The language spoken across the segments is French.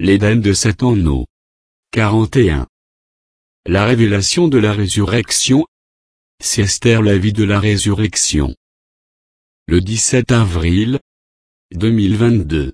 L'Éden de Satan No. 41. La révélation de la résurrection. C'est Esther, la vie de la résurrection. Le 17 avril 2022.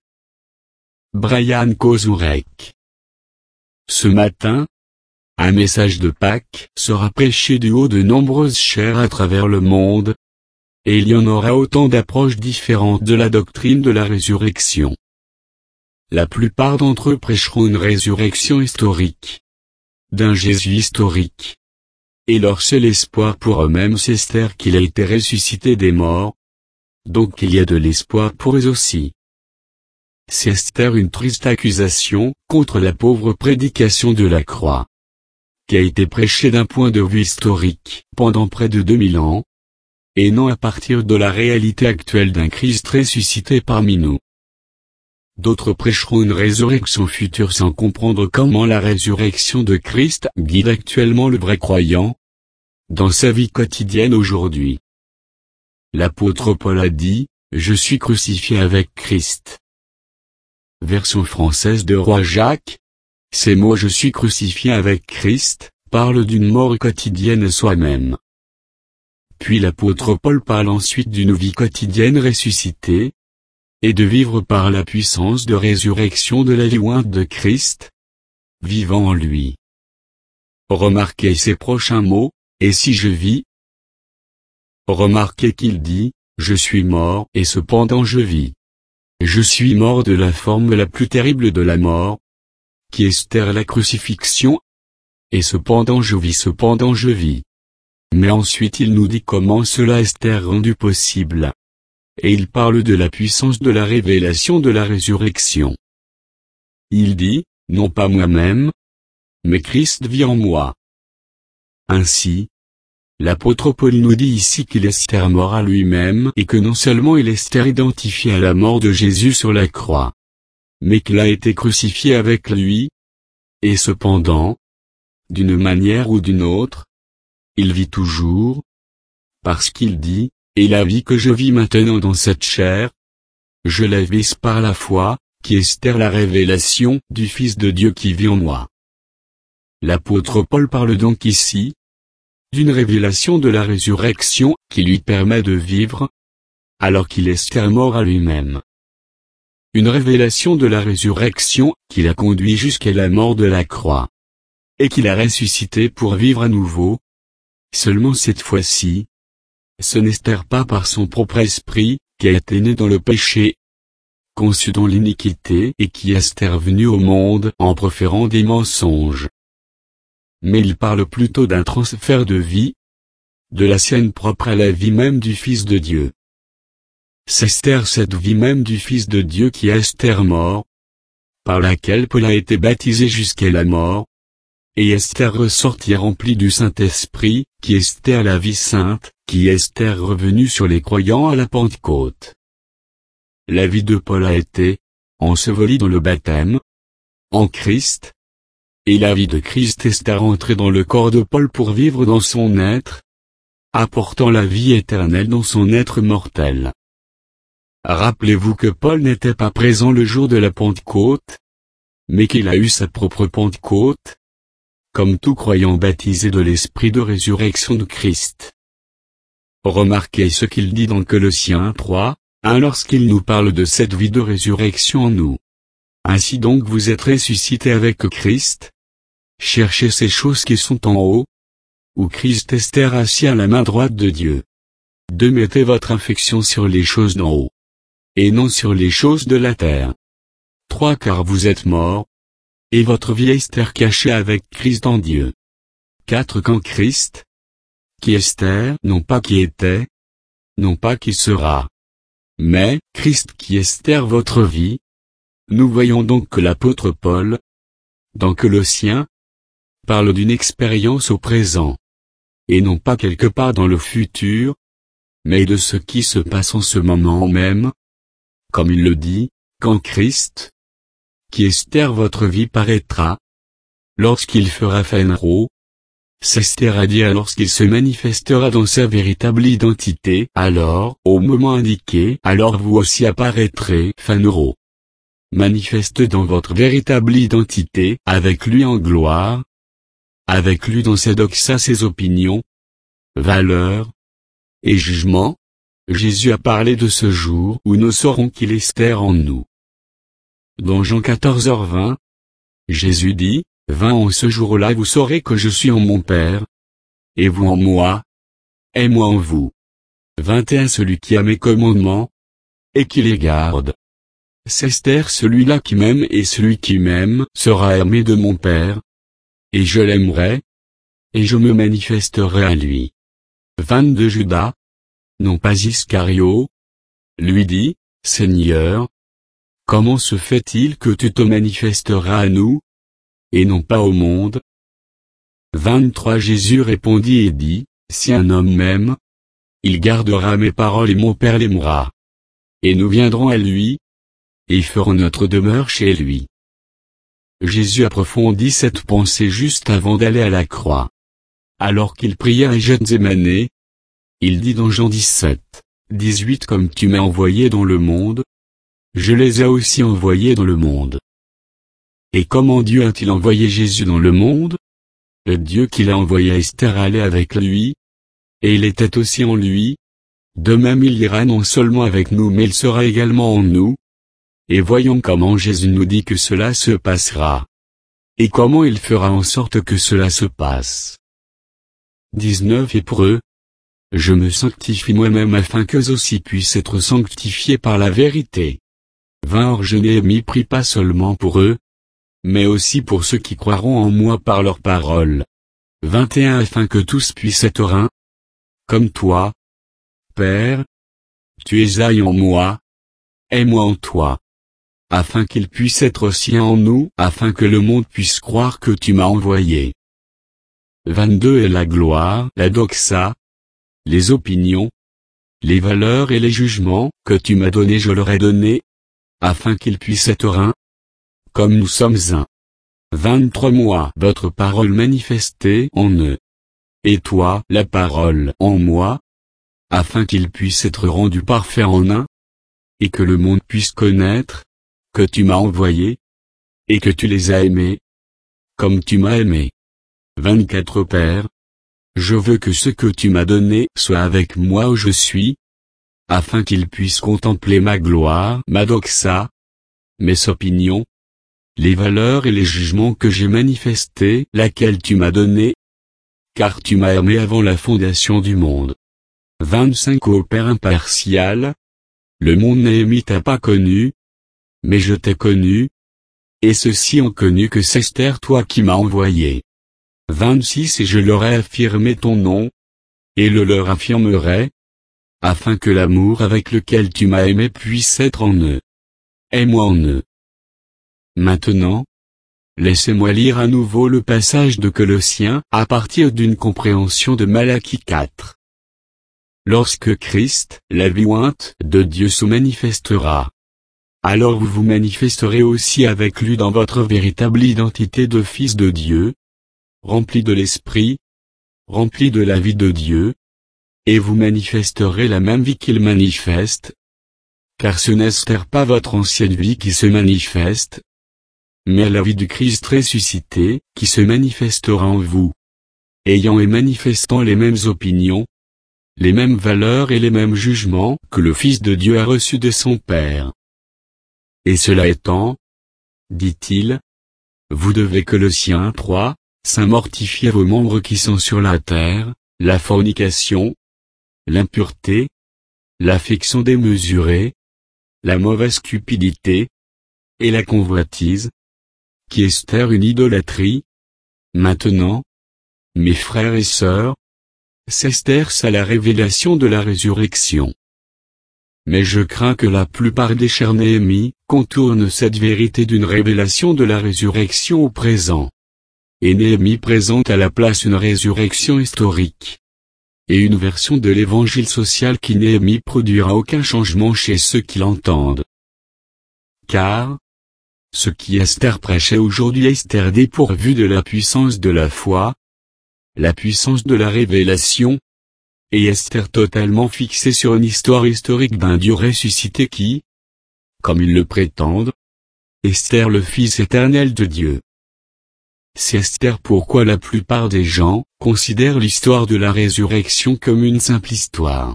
Brian Kozurek. Ce matin, un message de Pâques sera prêché du haut de nombreuses chaires à travers le monde, et il y en aura autant d'approches différentes de la doctrine de la résurrection. La plupart d'entre eux prêcheront une résurrection historique, d'un Jésus historique. Et leur seul espoir pour eux-mêmes c'est Esther qu'il a été ressuscité des morts. Donc il y a de l'espoir pour eux aussi. C'est Esther une triste accusation contre la pauvre prédication de la croix, qui a été prêchée d'un point de vue historique pendant près de 2000 ans, et non à partir de la réalité actuelle d'un Christ ressuscité parmi nous. D'autres prêcheront une résurrection future sans comprendre comment la résurrection de Christ guide actuellement le vrai croyant dans sa vie quotidienne aujourd'hui. L'apôtre Paul a dit, « Je suis crucifié avec Christ ». Version française de Roi Jacques. Ces mots « Je suis crucifié avec Christ » parlent d'une mort quotidienne soi-même. Puis l'apôtre Paul parle ensuite d'une vie quotidienne ressuscitée, et de vivre par la puissance de résurrection de la vie ointe de Christ, vivant en lui. Remarquez ces prochains mots, « Et si je vis ?» Remarquez qu'il dit, « Je suis mort et cependant je vis. Je suis mort de la forme la plus terrible de la mort, qui est la crucifixion, et cependant je vis. » Mais ensuite il nous dit comment cela est rendu possible. Et il parle de la puissance de la révélation de la résurrection. Il dit, « Non pas moi-même, mais Christ vit en moi. » Ainsi, l'apôtre Paul nous dit ici qu'il est mort à lui-même et que non seulement il est identifié à la mort de Jésus sur la croix, mais qu'il a été crucifié avec lui, et cependant, d'une manière ou d'une autre, il vit toujours, parce qu'il dit, « Et la vie que je vis maintenant dans cette chair, je la vis par la foi, qui est la révélation du Fils de Dieu qui vit en moi. » L'apôtre Paul parle donc ici d'une révélation de la résurrection qui lui permet de vivre, alors qu'il est mort à lui-même. Une révélation de la résurrection qui l'a conduit jusqu'à la mort de la croix, et qui l'a ressuscité pour vivre à nouveau. Seulement cette fois-ci, ce n'est pas par son propre esprit, qui a été né dans le péché, conçu dans l'iniquité et qui est venu au monde en proférant des mensonges. Mais il parle plutôt d'un transfert de vie, de la sienne propre à la vie même du Fils de Dieu. C'est cette vie même du Fils de Dieu qui est mort, par laquelle Paul a été baptisé jusqu'à la mort, et Esther ressortit remplie du Saint-Esprit, qui est la vie sainte, qui est revenue sur les croyants à la Pentecôte. La vie de Paul a été ensevelie dans le baptême, en Christ, et la vie de Christ est rentrée dans le corps de Paul pour vivre dans son être, apportant la vie éternelle dans son être mortel. Rappelez-vous que Paul n'était pas présent le jour de la Pentecôte, mais qu'il a eu sa propre Pentecôte, comme tout croyant baptisé de l'esprit de résurrection de Christ. Remarquez ce qu'il dit dans Colossiens 3, 1 lorsqu'il nous parle de cette vie de résurrection en nous. Ainsi donc vous êtes ressuscités avec Christ. Cherchez ces choses qui sont en haut, où Christ est assis à la main droite de Dieu. Mettez votre affection sur les choses d'en haut, et non sur les choses de la terre. 3 Car vous êtes morts, et votre vie est cachée avec Christ en Dieu. 4 Quand Christ, qui est non pas qui était, non pas qui sera, mais Christ qui est votre vie. Nous voyons donc que l'apôtre Paul, dans Colossiens, parle d'une expérience au présent, et non pas quelque part dans le futur, mais de ce qui se passe en ce moment même, comme il le dit, quand Christ, qui est votre vie paraîtra, lorsqu'il fera Phainro, c'est-à-dire lorsqu'il se manifestera dans sa véritable identité, alors, au moment indiqué, alors vous aussi apparaîtrez Phainro. manifeste dans votre véritable identité avec lui en gloire, avec lui dans ses doxas, ses opinions, valeurs et jugements. Jésus a parlé de ce jour où nous saurons qu'il est Esther en nous. Dans Jean 14h20, Jésus dit, « 20 En ce jour-là vous saurez que je suis en mon Père, et vous en moi, et moi en vous. » 21 Celui qui a mes commandements, et qui les garde. C'est Esther, celui-là qui m'aime et celui qui m'aime sera aimé de mon Père, et je l'aimerai, et je me manifesterai à lui. 22 Judas, non pas Iscario, lui dit, « Seigneur, comment se fait-il que tu te manifesteras à nous, et non pas au monde ?» 23 Jésus répondit et dit, « Si un homme m'aime, il gardera mes paroles et mon Père l'aimera. Et nous viendrons à lui, et ferons notre demeure chez lui. » Jésus approfondit cette pensée juste avant d'aller à la croix. Alors qu'il priait à Gethsémanée, il dit dans Jean 17, 18 « Comme tu m'as envoyé dans le monde, je les ai aussi envoyés dans le monde. » Et comment Dieu a-t-il envoyé Jésus dans le monde? Le Dieu qui l'a envoyé à Esther allait avec lui, et il était aussi en lui. De même il ira non seulement avec nous mais il sera également en nous. Et voyons comment Jésus nous dit que cela se passera. Et comment il fera en sorte que cela se passe. 19 Hébreux. Je me sanctifie moi-même afin qu'eux aussi puissent être sanctifiés par la vérité. 20 Or je n'ai mis pris pas seulement pour eux, mais aussi pour ceux qui croiront en moi par leur parole. 21 Afin que tous puissent être un, comme toi, Père, tu es un en moi, et moi en toi. Afin qu'ils puissent être aussi en nous, afin que le monde puisse croire que tu m'as envoyé. 22 Et la gloire, la doxa, les opinions, les valeurs et les jugements que tu m'as donnés je leur ai donnés, afin qu'ils puissent être un, comme nous sommes un. 23 Moi, votre parole manifestée en eux. Et toi, la parole en moi, afin qu'ils puissent être rendus parfaits en un, et que le monde puisse connaître, que tu m'as envoyé, et que tu les as aimés, comme tu m'as aimé. 24 Père, je veux que ce que tu m'as donné soit avec moi où je suis, afin qu'ils puissent contempler ma gloire, ma doxa, mes opinions, les valeurs et les jugements que j'ai manifestés, laquelle tu m'as donné, car tu m'as aimé avant la fondation du monde. 25 Ô Père impartial, le monde n'aimé t'a pas connu, mais je t'ai connu, et ceux-ci ont connu que c'est Esther toi qui m'as envoyé. 26 Et je leur ai affirmé ton nom, et le leur affirmerai, afin que l'amour avec lequel tu m'as aimé puisse être en eux, et moi en eux. Maintenant, laissez-moi lire à nouveau le passage de Colossiens à partir d'une compréhension de Malachie 4. Lorsque Christ, la vie ointe de Dieu se manifestera, alors vous vous manifesterez aussi avec lui dans votre véritable identité de fils de Dieu, rempli de l'Esprit, rempli de la vie de Dieu, et vous manifesterez la même vie qu'il manifeste, car ce n'est pas votre ancienne vie qui se manifeste, mais la vie du Christ ressuscité, qui se manifestera en vous, ayant et manifestant les mêmes opinions, les mêmes valeurs et les mêmes jugements que le Fils de Dieu a reçus de son Père. Et cela étant, dit-il, vous devez Colossiens 3, mortifier vos membres qui sont sur la terre, la fornication, l'impureté, l'affection démesurée, la mauvaise cupidité, et la convoitise, qui est une idolâtrie. Maintenant, mes frères et sœurs, c'est à la révélation de la résurrection. Mais je crains que la plupart des chers Néhémie contournent cette vérité d'une révélation de la résurrection au présent. Et Néhémie présente à la place une résurrection historique. Et une version de l'évangile social qui Néhémie produira aucun changement chez ceux qui l'entendent. Car, ce qui Esther prêchait aujourd'hui Esther dépourvu de la puissance de la foi, la puissance de la révélation, et Esther totalement fixée sur une histoire historique d'un Dieu ressuscité qui, comme ils le prétendent, Esther le Fils éternel de Dieu. C'est Esther pourquoi la plupart des gens considèrent l'histoire de la résurrection comme une simple histoire.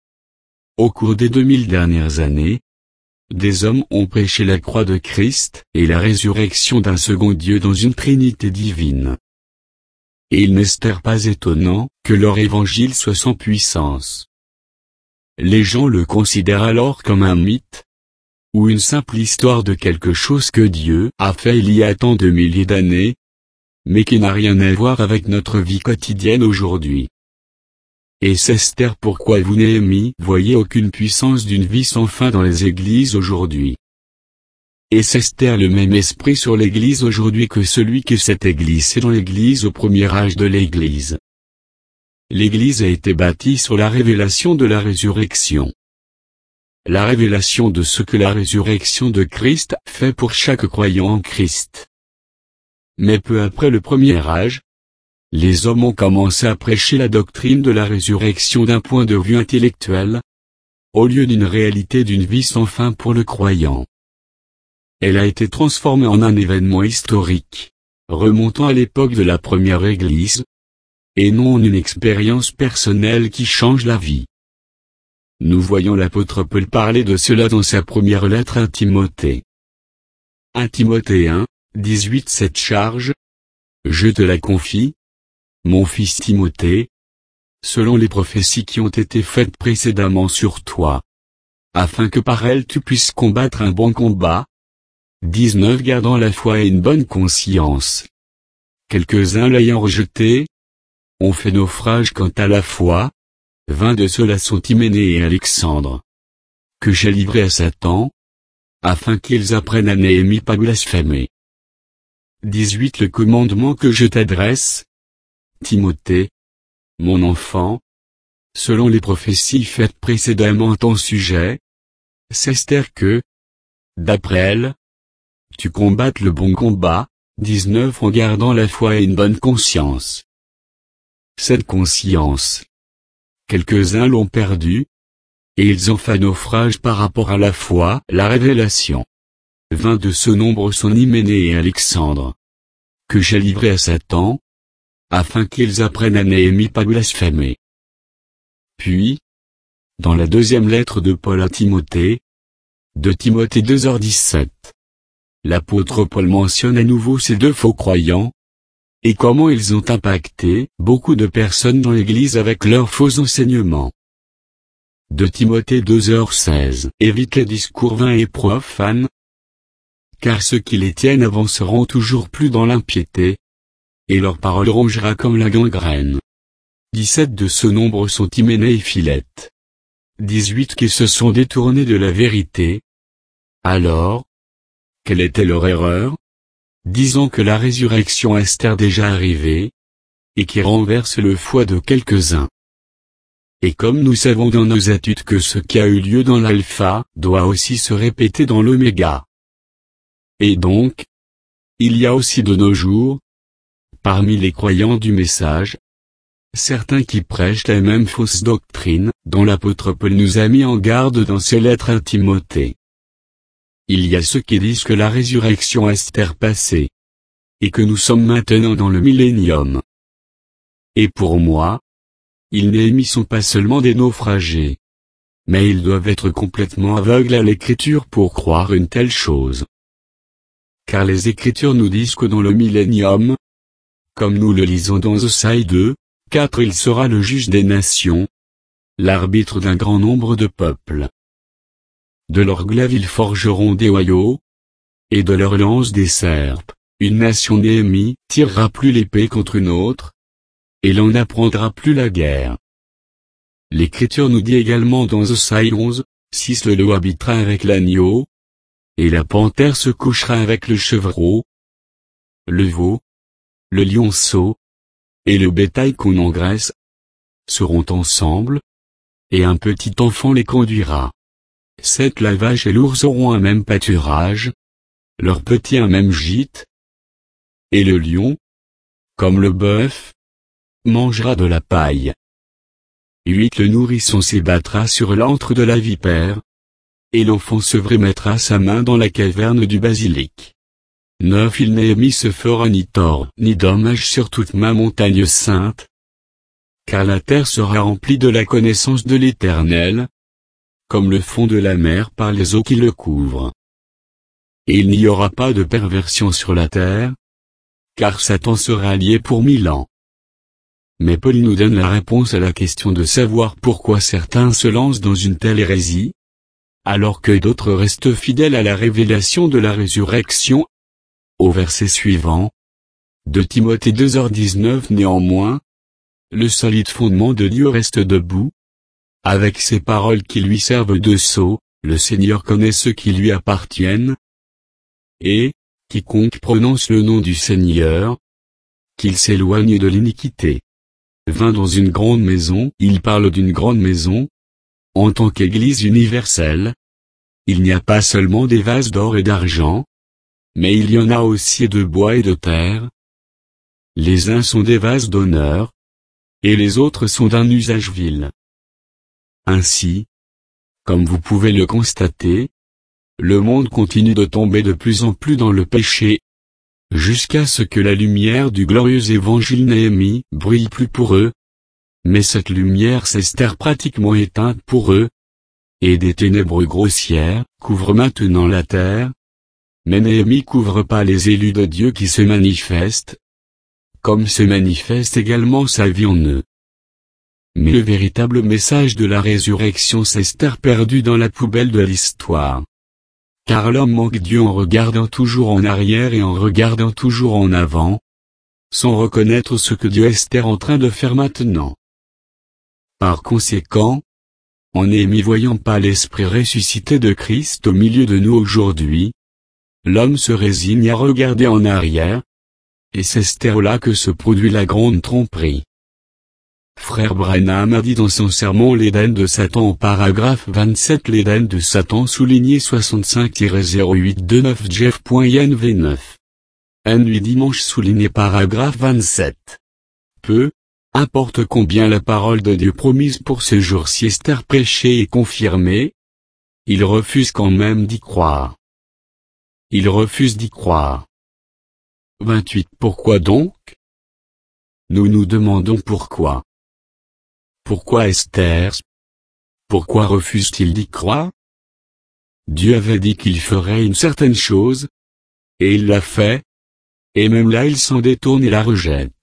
Au cours des 2000 dernières années, des hommes ont prêché la croix de Christ et la résurrection d'un second Dieu dans une trinité divine. Et il n'est pas étonnant que leur évangile soit sans puissance. Les gens le considèrent alors comme un mythe, ou une simple histoire de quelque chose que Dieu a fait il y a tant de milliers d'années, mais qui n'a rien à voir avec notre vie quotidienne aujourd'hui. Et c'est Esther pourquoi vous Néhémie voyez aucune puissance d'une vie sans fin dans les églises aujourd'hui. Et c'est Esther le même esprit sur l'église aujourd'hui que celui que cette église c'est dans l'église au premier âge de l'église. L'église a été bâtie sur la révélation de la résurrection. La révélation de ce que la résurrection de Christ fait pour chaque croyant en Christ. Mais peu après le premier âge, les hommes ont commencé à prêcher la doctrine de la résurrection d'un point de vue intellectuel, au lieu d'une réalité d'une vie sans fin pour le croyant. Elle a été transformée en un événement historique, remontant à l'époque de la première Église, et non en une expérience personnelle qui change la vie. Nous voyons l'apôtre Paul parler de cela dans sa première lettre à Timothée. 1 Timothée 1, 18 Cette charge, je te la confie, mon fils Timothée, selon les prophéties qui ont été faites précédemment sur toi, afin que par elles tu puisses combattre un bon combat. 19 Gardant la foi et une bonne conscience. Quelques-uns l'ayant rejetée, ont fait naufrage quant à la foi. 20 de ceux-là sont Hyménée et Alexandre, que j'ai livrés à Satan, afin qu'ils apprennent à Néhémie pas blasphémer. 18 Le commandement que je t'adresse, Timothée, mon enfant, selon les prophéties faites précédemment à ton sujet, c'est Esther que, d'après elle, tu combattes le bon combat. 19 En gardant la foi et une bonne conscience. Cette conscience, quelques-uns l'ont perdue, et ils ont fait naufrage par rapport à la foi, la révélation. 20 de ce nombre sont Hyménée et Alexandre, que j'ai livrés à Satan, afin qu'ils apprennent à Néhémie pas blasphémer. Puis, dans la deuxième lettre de Paul à Timothée, de Timothée 2h17, l'apôtre Paul mentionne à nouveau ces deux faux croyants, et comment ils ont impacté beaucoup de personnes dans l'Église avec leurs faux enseignements. De Timothée 2h16 Évite les discours vains et profanes, car ceux qui les tiennent avanceront toujours plus dans l'impiété, et leur parole rongera comme la gangrène. 17 De ce nombre sont Hyménée et Philette. 18 Qui se sont détournés de la vérité. Alors, quelle était leur erreur? Disant que la résurrection est déjà arrivée, et qui renverse le foi de quelques-uns. Et comme nous savons dans nos études que ce qui a eu lieu dans l'alpha doit aussi se répéter dans l'oméga. Et donc, il y a aussi de nos jours, parmi les croyants du message, certains qui prêchent les mêmes fausses doctrines, dont l'apôtre Paul nous a mis en garde dans ses lettres à Timothée. Il y a ceux qui disent que la résurrection est passée, et que nous sommes maintenant dans le millénium. Et pour moi, ils Néhémie sont pas seulement des naufragés, mais ils doivent être complètement aveugles à l'écriture pour croire une telle chose. Car les écritures nous disent que dans le millénium, comme nous le lisons dans Osaïe 2, 4 il sera le juge des nations, l'arbitre d'un grand nombre de peuples. De leurs glaives ils forgeront des hoyaux, et de leurs lances des serpes. Une nation Néhémie tirera plus l'épée contre une autre, et l'on n'apprendra plus la guerre. L'Écriture nous dit également dans Osaïe 11, 6 le loup habitera avec l'agneau, et la panthère se couchera avec le chevreau, le veau, le lionceau, et le bétail qu'on engraisse, seront ensemble, et un petit enfant les conduira. 7 La vache et l'ours auront un même pâturage, leurs petits un même gîte, et le lion, comme le bœuf, mangera de la paille. 8 Le nourrisson s'ébattra sur l'antre de la vipère, et l'enfant sevré mettra sa main dans la caverne du basilic. 9. Il Néhémie se fera ni tort ni dommage sur toute ma montagne sainte, car la terre sera remplie de la connaissance de l'Éternel, comme le fond de la mer par les eaux qui le couvrent. Et il n'y aura pas de perversion sur la terre, car Satan sera lié pour 1000 ans. Mais Paul nous donne la réponse à la question de savoir pourquoi certains se lancent dans une telle hérésie, alors que d'autres restent fidèles à la révélation de la résurrection. Au verset suivant, de Timothée 2h19. Néanmoins, le solide fondement de Dieu reste debout, avec ces paroles qui lui servent de sceau, le Seigneur connaît ceux qui lui appartiennent, et, quiconque prononce le nom du Seigneur, qu'il s'éloigne de l'iniquité. 20. Dans une grande maison, il parle d'une grande maison, en tant qu'Église universelle. Il n'y a pas seulement des vases d'or et d'argent, mais il y en a aussi de bois et de terre. Les uns sont des vases d'honneur, et les autres sont d'un usage vil. Ainsi, comme vous pouvez le constater, le monde continue de tomber de plus en plus dans le péché, jusqu'à ce que la lumière du glorieux évangile Néhémie brille plus pour eux. Mais cette lumière s'estère pratiquement éteinte pour eux, et des ténèbres grossières couvrent maintenant la terre. Mais Néhémie couvre pas les élus de Dieu qui se manifestent, comme se manifeste également sa vie en eux. Mais le véritable message de la résurrection s'estère perdu dans la poubelle de l'histoire. Car l'homme manque Dieu en regardant toujours en arrière et en regardant toujours en avant, sans reconnaître ce que Dieu est en train de faire maintenant. Par conséquent, en Néhémie voyant pas l'esprit ressuscité de Christ au milieu de nous aujourd'hui, l'homme se résigne à regarder en arrière, et c'est là que se produit la grande tromperie. Frère Branham a dit dans son sermon l'Éden de Satan au paragraphe 27 l'Éden de Satan souligné 65-0829 Jeff.INV9. Nuit dimanche souligné paragraphe 27. Peu importe combien la parole de Dieu promise pour ce jour-ci est prêchée et confirmée, il refuse quand même d'y croire. Il refuse d'y croire. 28. Pourquoi donc? Nous nous demandons pourquoi. Pourquoi Esther? Pourquoi refuse-t-il d'y croire? Dieu avait dit qu'il ferait une certaine chose, et il l'a fait, et même là il s'en détourne et la rejette.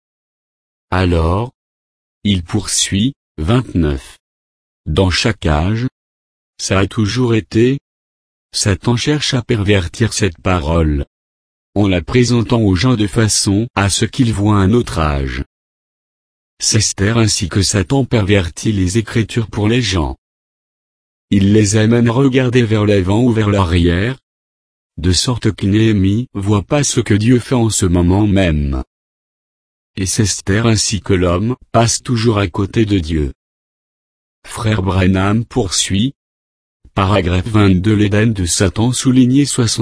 Alors, il poursuit, 29. Dans chaque âge, ça a toujours été, Satan cherche à pervertir cette parole, en la présentant aux gens de façon à ce qu'ils voient un autre âge. C'est ainsi que Satan pervertit les Écritures pour les gens. Il les amène à regarder vers l'avant ou vers l'arrière, de sorte que Néhémie voit pas ce que Dieu fait en ce moment même. Et c'est ainsi que l'homme passe toujours à côté de Dieu. Frère Branham poursuit. Paragraphe 22 l'Éden de Satan souligné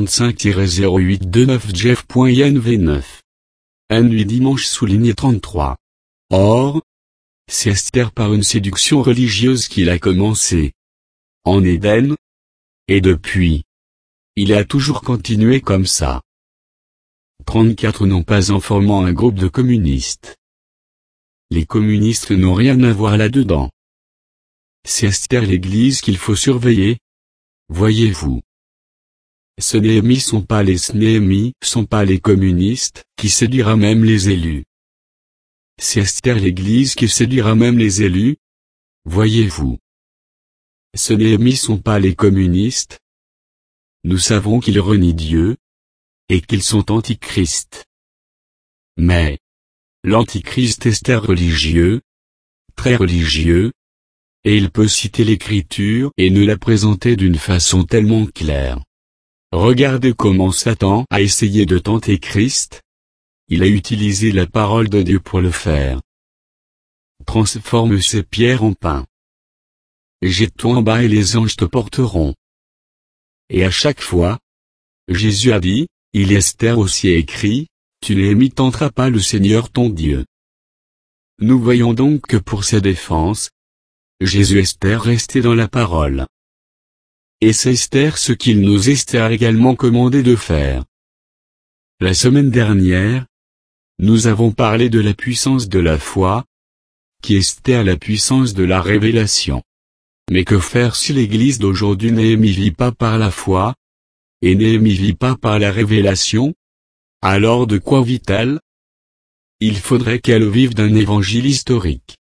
65-0829 Jeff.INV9. Nuit dimanche souligné 33. Or, c'est Esther par une séduction religieuse qu'il a commencé en Éden, et depuis, il a toujours continué comme ça. 34 Non pas en formant un groupe de communistes. Les communistes n'ont rien à voir là-dedans. C'est Esther l'Église qu'il faut surveiller. Voyez-vous. Ce Néhémie sont pas les communistes, qui séduira même les élus. C'est Esther l'Église qui séduira même les élus. Voyez-vous. Ce Néhémie sont pas les communistes. Nous savons qu'ils renient Dieu, et qu'ils sont antichrist. Mais, l'antichrist est religieux, très religieux, et il peut citer l'Écriture et nous la présenter d'une façon tellement claire. Regardez comment Satan a essayé de tenter Christ. Il a utilisé la parole de Dieu pour le faire. Transforme ces pierres en pain. Jette-toi en bas et les anges te porteront. Et à chaque fois, Jésus a dit, il est aussi écrit, tu Néhémie tenteras pas le Seigneur ton Dieu. Nous voyons donc que pour sa défense, Jésus est resté dans la parole. et c'est Esther ce qu'il nous Esther également commandé de faire. La semaine dernière, nous avons parlé de la puissance de la foi, qui est la puissance de la révélation. Mais que faire si l'Église d'aujourd'hui ne vit pas par la foi, et ne vit pas par la révélation? Alors de quoi vit-elle? Il faudrait qu'elle vive d'un évangile historique.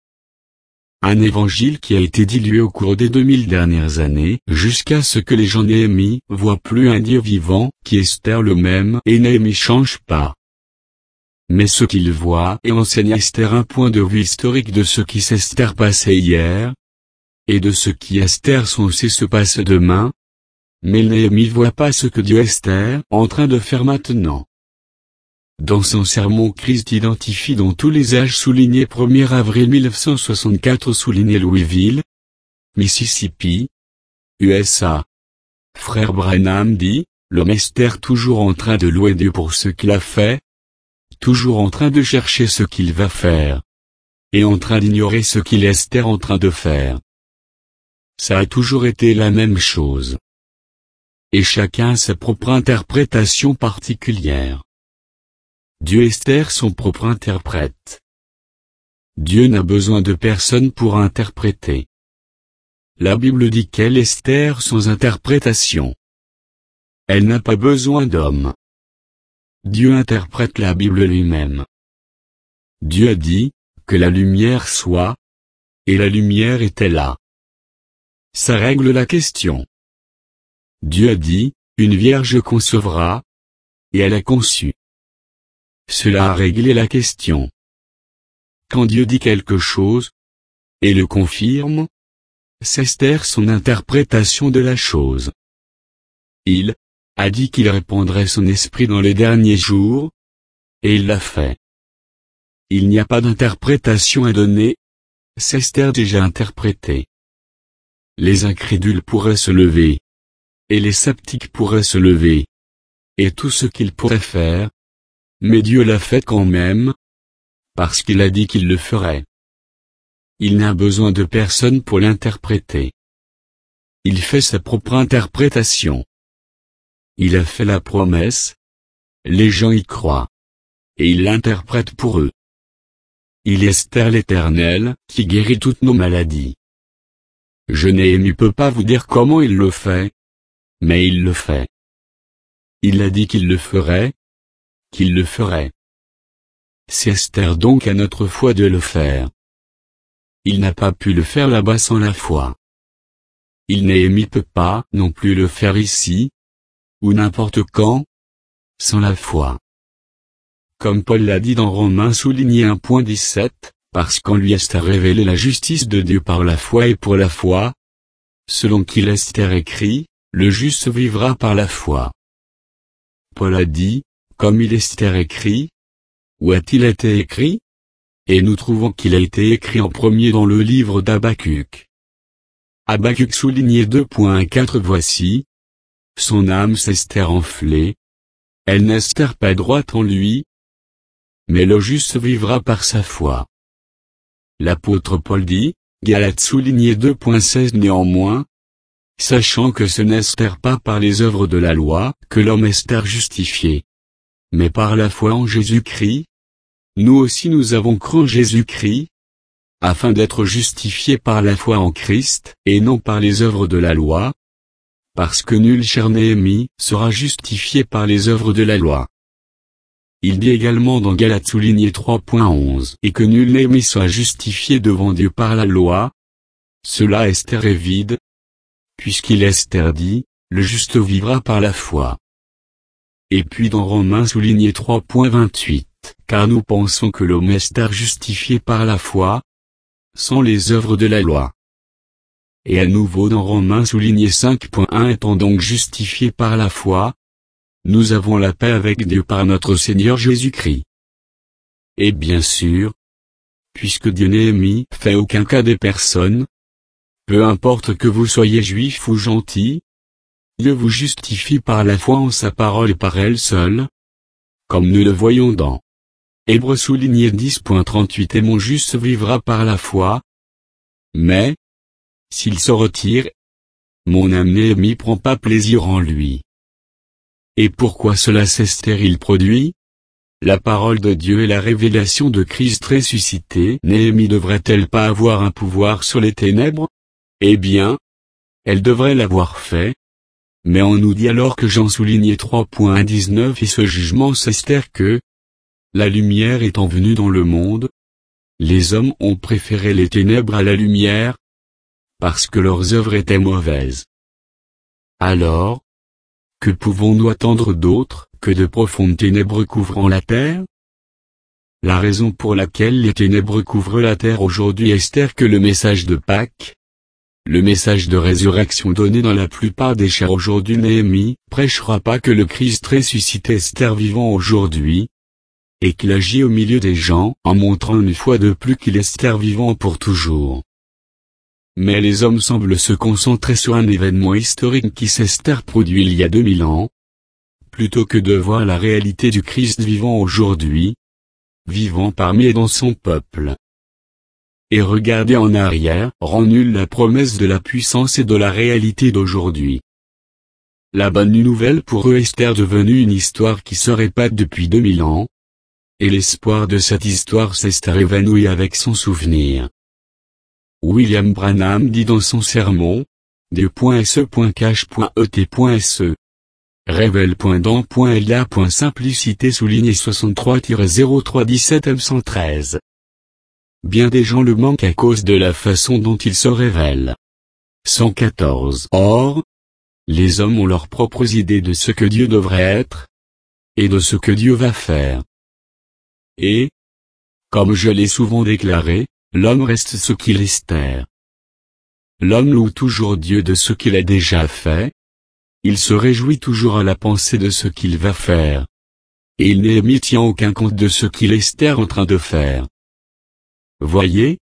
Un évangile qui a été dilué au cours des 2000 dernières années, jusqu'à ce que les gens Néhémie voient plus un Dieu vivant, qui est Esther le même, et Néhémie change pas. Mais ce qu'il voit et enseigne à Esther un point de vue historique de ce qui s'est passé hier, et de ce qui Esther censé se passe demain. Mais Néhémie voit pas ce que Dieu Esther en train de faire maintenant. Dans son sermon, Christ identifie dans tous les âges souligné 1er avril 1964 souligné Louisville, Mississippi, USA. Frère Branham dit, l'homme Esther toujours en train de louer Dieu pour ce qu'il a fait, toujours en train de chercher ce qu'il va faire, et en train d'ignorer ce qu'il est Esther en train de faire. Ça a toujours été la même chose. Et chacun a sa propre interprétation particulière. Dieu Esther son propre interprète. Dieu n'a besoin de personne pour interpréter. La Bible dit qu'elle est Esther sans interprétation. Elle n'a pas besoin d'homme. Dieu interprète la Bible lui-même. Dieu a dit, que la lumière soit, et la lumière était là. Ça règle la question. Dieu a dit, une vierge concevra, et elle a conçu. Cela a réglé la question. Quand Dieu dit quelque chose, et le confirme, c'est Esther son interprétation de la chose. Il a dit qu'il répandrait son esprit dans les derniers jours, et il l'a fait. Il n'y a pas d'interprétation à donner, c'est Esther déjà interprété. Les incrédules pourraient se lever, et les sceptiques pourraient se lever, et tout ce qu'ils pourraient faire, mais Dieu l'a fait quand même, parce qu'il a dit qu'il le ferait. Il n'a besoin de personne pour l'interpréter. Il fait sa propre interprétation. Il a fait la promesse, les gens y croient, et il l'interprète pour eux. Il est Esther l'Éternel, qui guérit toutes nos maladies. Je ne peux pas vous dire comment il le fait, mais il le fait. Il a dit qu'il le ferait, qu'il le ferait. C'est Esther donc à notre foi de le faire. Il n'a pas pu le faire là-bas sans la foi. Il ne peut pas non plus le faire ici, ou n'importe quand, sans la foi. Comme Paul l'a dit dans Romains souligné 1.17, parce qu'en lui est révélé la justice de Dieu par la foi et pour la foi, selon qu'il est écrit, le juste vivra par la foi. Paul a dit, comme il est écrit, où a-t-il été écrit? Et nous trouvons qu'il a été écrit en premier dans le livre d'Habacuc. Habacuc souligné 2.4 Voici, son âme s'est enflée, elle n'est pas droite en lui, mais le juste vivra par sa foi. L'apôtre Paul dit, Galates souligné 2.16 Néanmoins, sachant que ce n'est pas par les œuvres de la loi que l'homme est justifié, mais par la foi en Jésus-Christ, nous aussi nous avons cru en Jésus-Christ, afin d'être justifiés par la foi en Christ, et non par les œuvres de la loi, parce que nul cher Néhémie sera justifié par les œuvres de la loi. Il dit également dans Galates souligné 3.11 et que nul Néhémie soit justifié devant Dieu par la loi. Cela Esther est vide, puisqu'il Esther dit, le juste vivra par la foi. Et puis dans Romains souligné 3.28, car nous pensons que l'homme est justifié par la foi, sans les œuvres de la loi. Et à nouveau dans Romains souligné 5.1 étant donc justifié par la foi, nous avons la paix avec Dieu par notre Seigneur Jésus-Christ. Et bien sûr, puisque Dieu Néhémie fait aucun cas des personnes, peu importe que vous soyez juif ou gentil, Dieu vous justifie par la foi en sa parole et par elle seule, comme nous le voyons dans Hébreux souligné 10.38 et mon juste vivra par la foi. Mais, s'il se retire, mon âme Néhémie prend pas plaisir en lui. Et pourquoi cela s'est-il produit? La parole de Dieu et la révélation de Christ ressuscité. Néhémie devrait-elle pas avoir un pouvoir sur les ténèbres? Eh bien, elle devrait l'avoir fait. Mais on nous dit alors que Jean soulignait 3.19 et ce jugement s'estère que la lumière étant venue dans le monde, les hommes ont préféré les ténèbres à la lumière, parce que leurs œuvres étaient mauvaises. Alors, que pouvons-nous attendre d'autre que de profondes ténèbres couvrant la terre? La raison pour laquelle les ténèbres couvrent la terre aujourd'hui est que le message de Pâques, le message de résurrection donné dans la plupart des chars aujourd'hui. Néhémie prêchera pas que le Christ ressuscité est vivant aujourd'hui, et qu'il agit au milieu des gens en montrant une fois de plus qu'il est vivant pour toujours. Mais les hommes semblent se concentrer sur un événement historique qui s'est produit il y a 2000 ans, plutôt que de voir la réalité du Christ vivant aujourd'hui, vivant parmi et dans son peuple. Et regarder en arrière rend nulle la promesse de la puissance et de la réalité d'aujourd'hui. La bonne nouvelle pour eux est devenue une histoire qui se répète depuis 2000 ans, et l'espoir de cette histoire s'est évanoui avec son souvenir. William Branham dit dans son sermon, D.se.cache.et.se. Révèle.dans.la.simplicité souligné 63-03 17 M113. Bien des gens le manquent à cause de la façon dont il se révèle. 114. Or, les hommes ont leurs propres idées de ce que Dieu devrait être, et de ce que Dieu va faire. Et, comme je l'ai souvent déclaré, l'homme reste ce qu'il est. L'homme loue toujours Dieu de ce qu'il a déjà fait. Il se réjouit toujours à la pensée de ce qu'il va faire. Et il Néhémie tient aucun compte de ce qu'il est en train de faire. Voyez?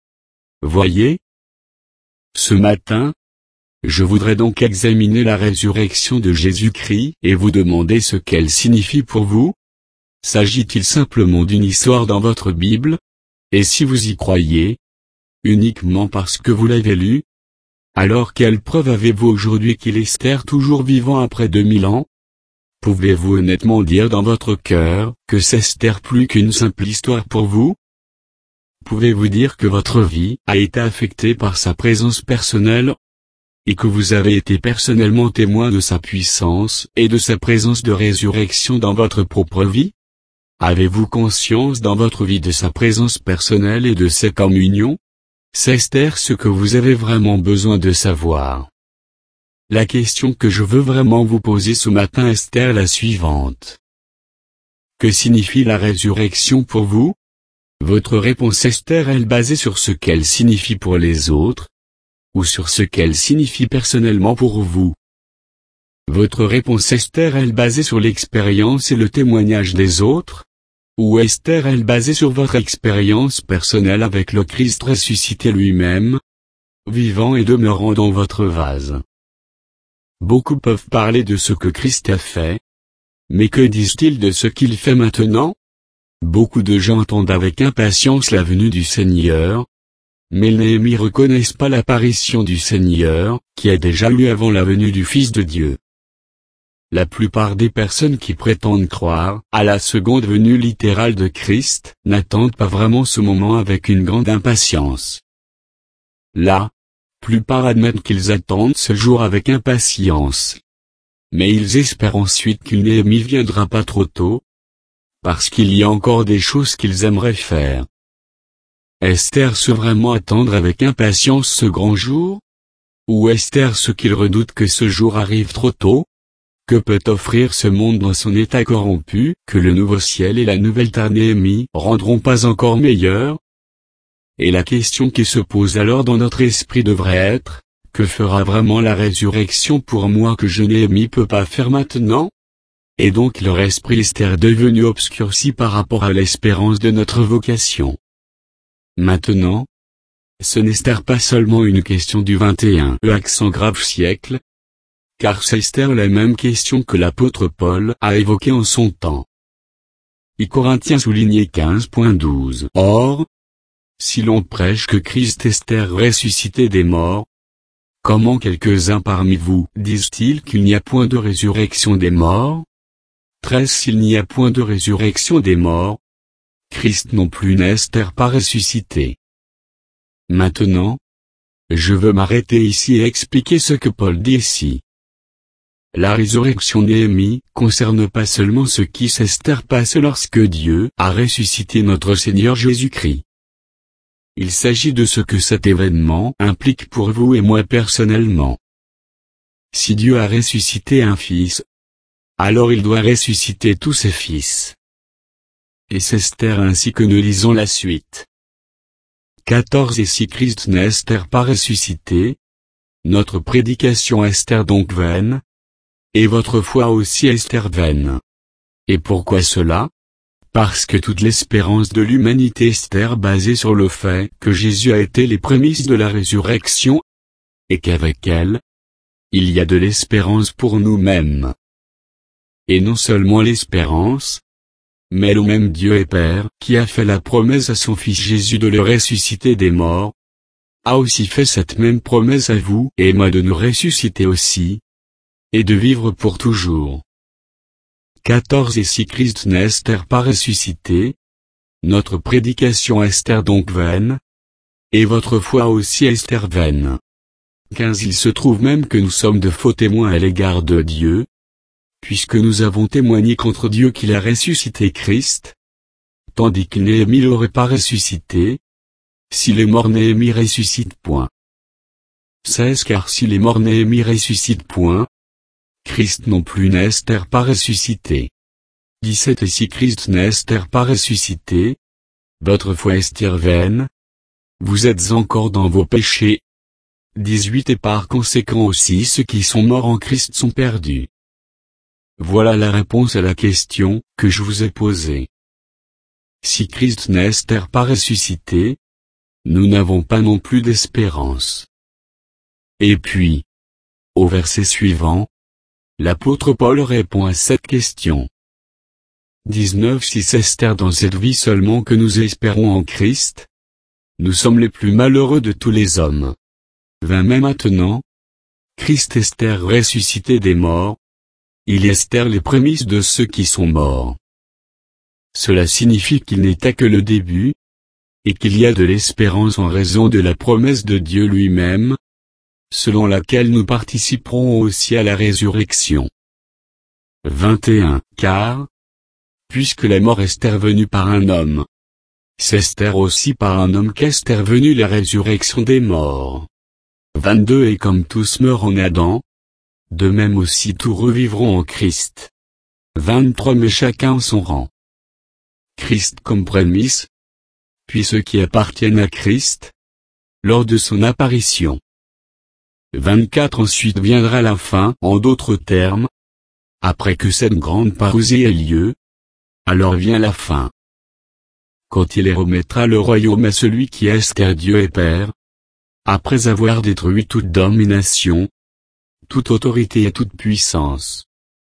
Ce matin, je voudrais donc examiner la résurrection de Jésus-Christ et vous demander ce qu'elle signifie pour vous. S'agit-il simplement d'une histoire dans votre Bible? Et si vous y croyez, uniquement parce que vous l'avez lu, alors quelle preuve avez-vous aujourd'hui qu'il est toujours vivant après 2000 ans? Pouvez-vous honnêtement dire dans votre cœur que c'est plus qu'une simple histoire pour vous? Pouvez-vous dire que votre vie a été affectée par sa présence personnelle, et que vous avez été personnellement témoin de sa puissance et de sa présence de résurrection dans votre propre vie? Avez-vous conscience dans votre vie de sa présence personnelle et de sa communion? C'est ce que vous avez vraiment besoin de savoir. La question que je veux vraiment vous poser ce matin est la suivante. Que signifie la résurrection pour vous? Votre réponse est-elle basée sur ce qu'elle signifie pour les autres, ou sur ce qu'elle signifie personnellement pour vous? Votre réponse est-elle basée sur l'expérience et le témoignage des autres, ou est-elle basée sur votre expérience personnelle avec le Christ ressuscité lui-même, vivant et demeurant dans votre vase? Beaucoup peuvent parler de ce que Christ a fait, mais que disent-ils de ce qu'il fait maintenant? Beaucoup de gens attendent avec impatience la venue du Seigneur, mais Néhémie reconnaissent pas l'apparition du Seigneur, qui a déjà eu avant la venue du Fils de Dieu. La plupart des personnes qui prétendent croire à la seconde venue littérale de Christ n'attendent pas vraiment ce moment avec une grande impatience. La plupart admettent qu'ils attendent ce jour avec impatience. Mais ils espèrent ensuite qu'une Néhémie viendra pas trop tôt, parce qu'il y a encore des choses qu'ils aimeraient faire. Est-ce vraiment attendre avec impatience ce grand jour? Ou est-ce ce qu'ils redoutent que ce jour arrive trop tôt? Que peut offrir ce monde dans son état corrompu, que le nouveau ciel et la nouvelle terre Néhémie rendront pas encore meilleurs? Et la question qui se pose alors dans notre esprit devrait être, que fera vraiment la résurrection pour moi que je Néhémie peux pas faire maintenant? Et donc leur esprit est devenu obscurci par rapport à l'espérance de notre vocation. Maintenant, ce n'est pas seulement une question du 21e accent grave siècle, car c'est la même question que l'apôtre Paul a évoquée en son temps. I Corinthiens souligné 15.12. Or, si l'on prêche que Christ est ressuscité des morts, Comment quelques-uns parmi vous disent-ils qu'il n'y a point de résurrection des morts? 13 S'il n'y a point de résurrection des morts, Christ non plus n'est-il pas ressuscité. Maintenant, je veux m'arrêter ici et expliquer ce que Paul dit ici. La résurrection Néhémie concerne pas seulement ce qui s'est passé lorsque Dieu a ressuscité notre Seigneur Jésus-Christ. Il s'agit de ce que cet événement implique pour vous et moi personnellement. Si Dieu a ressuscité un fils, alors il doit ressusciter tous ses fils. Et c'est ainsi que nous lisons la suite. 14 Et si Christ n'est pas ressuscité, notre prédication est donc vaine, et votre foi aussi est vaine. Et pourquoi cela? Parce que toute l'espérance de l'humanité est basée sur le fait que Jésus a été les prémices de la résurrection, et qu'avec elle, il y a de l'espérance pour nous-mêmes. Et non seulement l'espérance, mais le même Dieu et Père qui a fait la promesse à son Fils Jésus de le ressusciter des morts, a aussi fait cette même promesse à vous et moi de nous ressusciter aussi, et de vivre pour toujours. 14 Et si Christ n'est pas ressuscité, notre prédication est donc vaine, et votre foi aussi est vaine. 15 Il se trouve même que nous sommes de faux témoins à l'égard de Dieu, puisque nous avons témoigné contre Dieu qu'il a ressuscité Christ, tandis que Néhémie l'aurait pas ressuscité, si les morts Néhémie ressuscite point. 16 Car si les morts Néhémie ressuscite point, Christ non plus n'est pas ressuscité. 17 Et si Christ n'est pas ressuscité, votre foi est vaine, vous êtes encore dans vos péchés. 18 Et par conséquent aussi ceux qui sont morts en Christ sont perdus. Voilà la réponse à la question que je vous ai posée. Si Christ n'est pas ressuscité, nous n'avons pas non plus d'espérance. Et puis, au verset suivant, l'apôtre Paul répond à cette question. 19 Si c'est dans cette vie seulement que nous espérons en Christ, nous sommes les plus malheureux de tous les hommes. 20 Mais maintenant, Christ est ressuscité des morts, il est les prémices de ceux qui sont morts. Cela signifie qu'il n'était que le début, et qu'il y a de l'espérance en raison de la promesse de Dieu lui-même, selon laquelle nous participerons aussi à la résurrection. 21 Car, puisque la mort est venue par un homme, c'est aussi par un homme qu'est venue la résurrection des morts. 22 Et comme tous meurent en Adam, de même aussi tous revivront en Christ. 23 Mais chacun en son rang. Christ comme prémisse, puis ceux qui appartiennent à Christ, lors de son apparition. 24 Ensuite viendra la fin, en d'autres termes, après que cette grande parousie ait lieu, alors vient la fin. Quand il remettra le royaume à celui qui est Dieu et Père, après avoir détruit toute domination, toute autorité et toute puissance.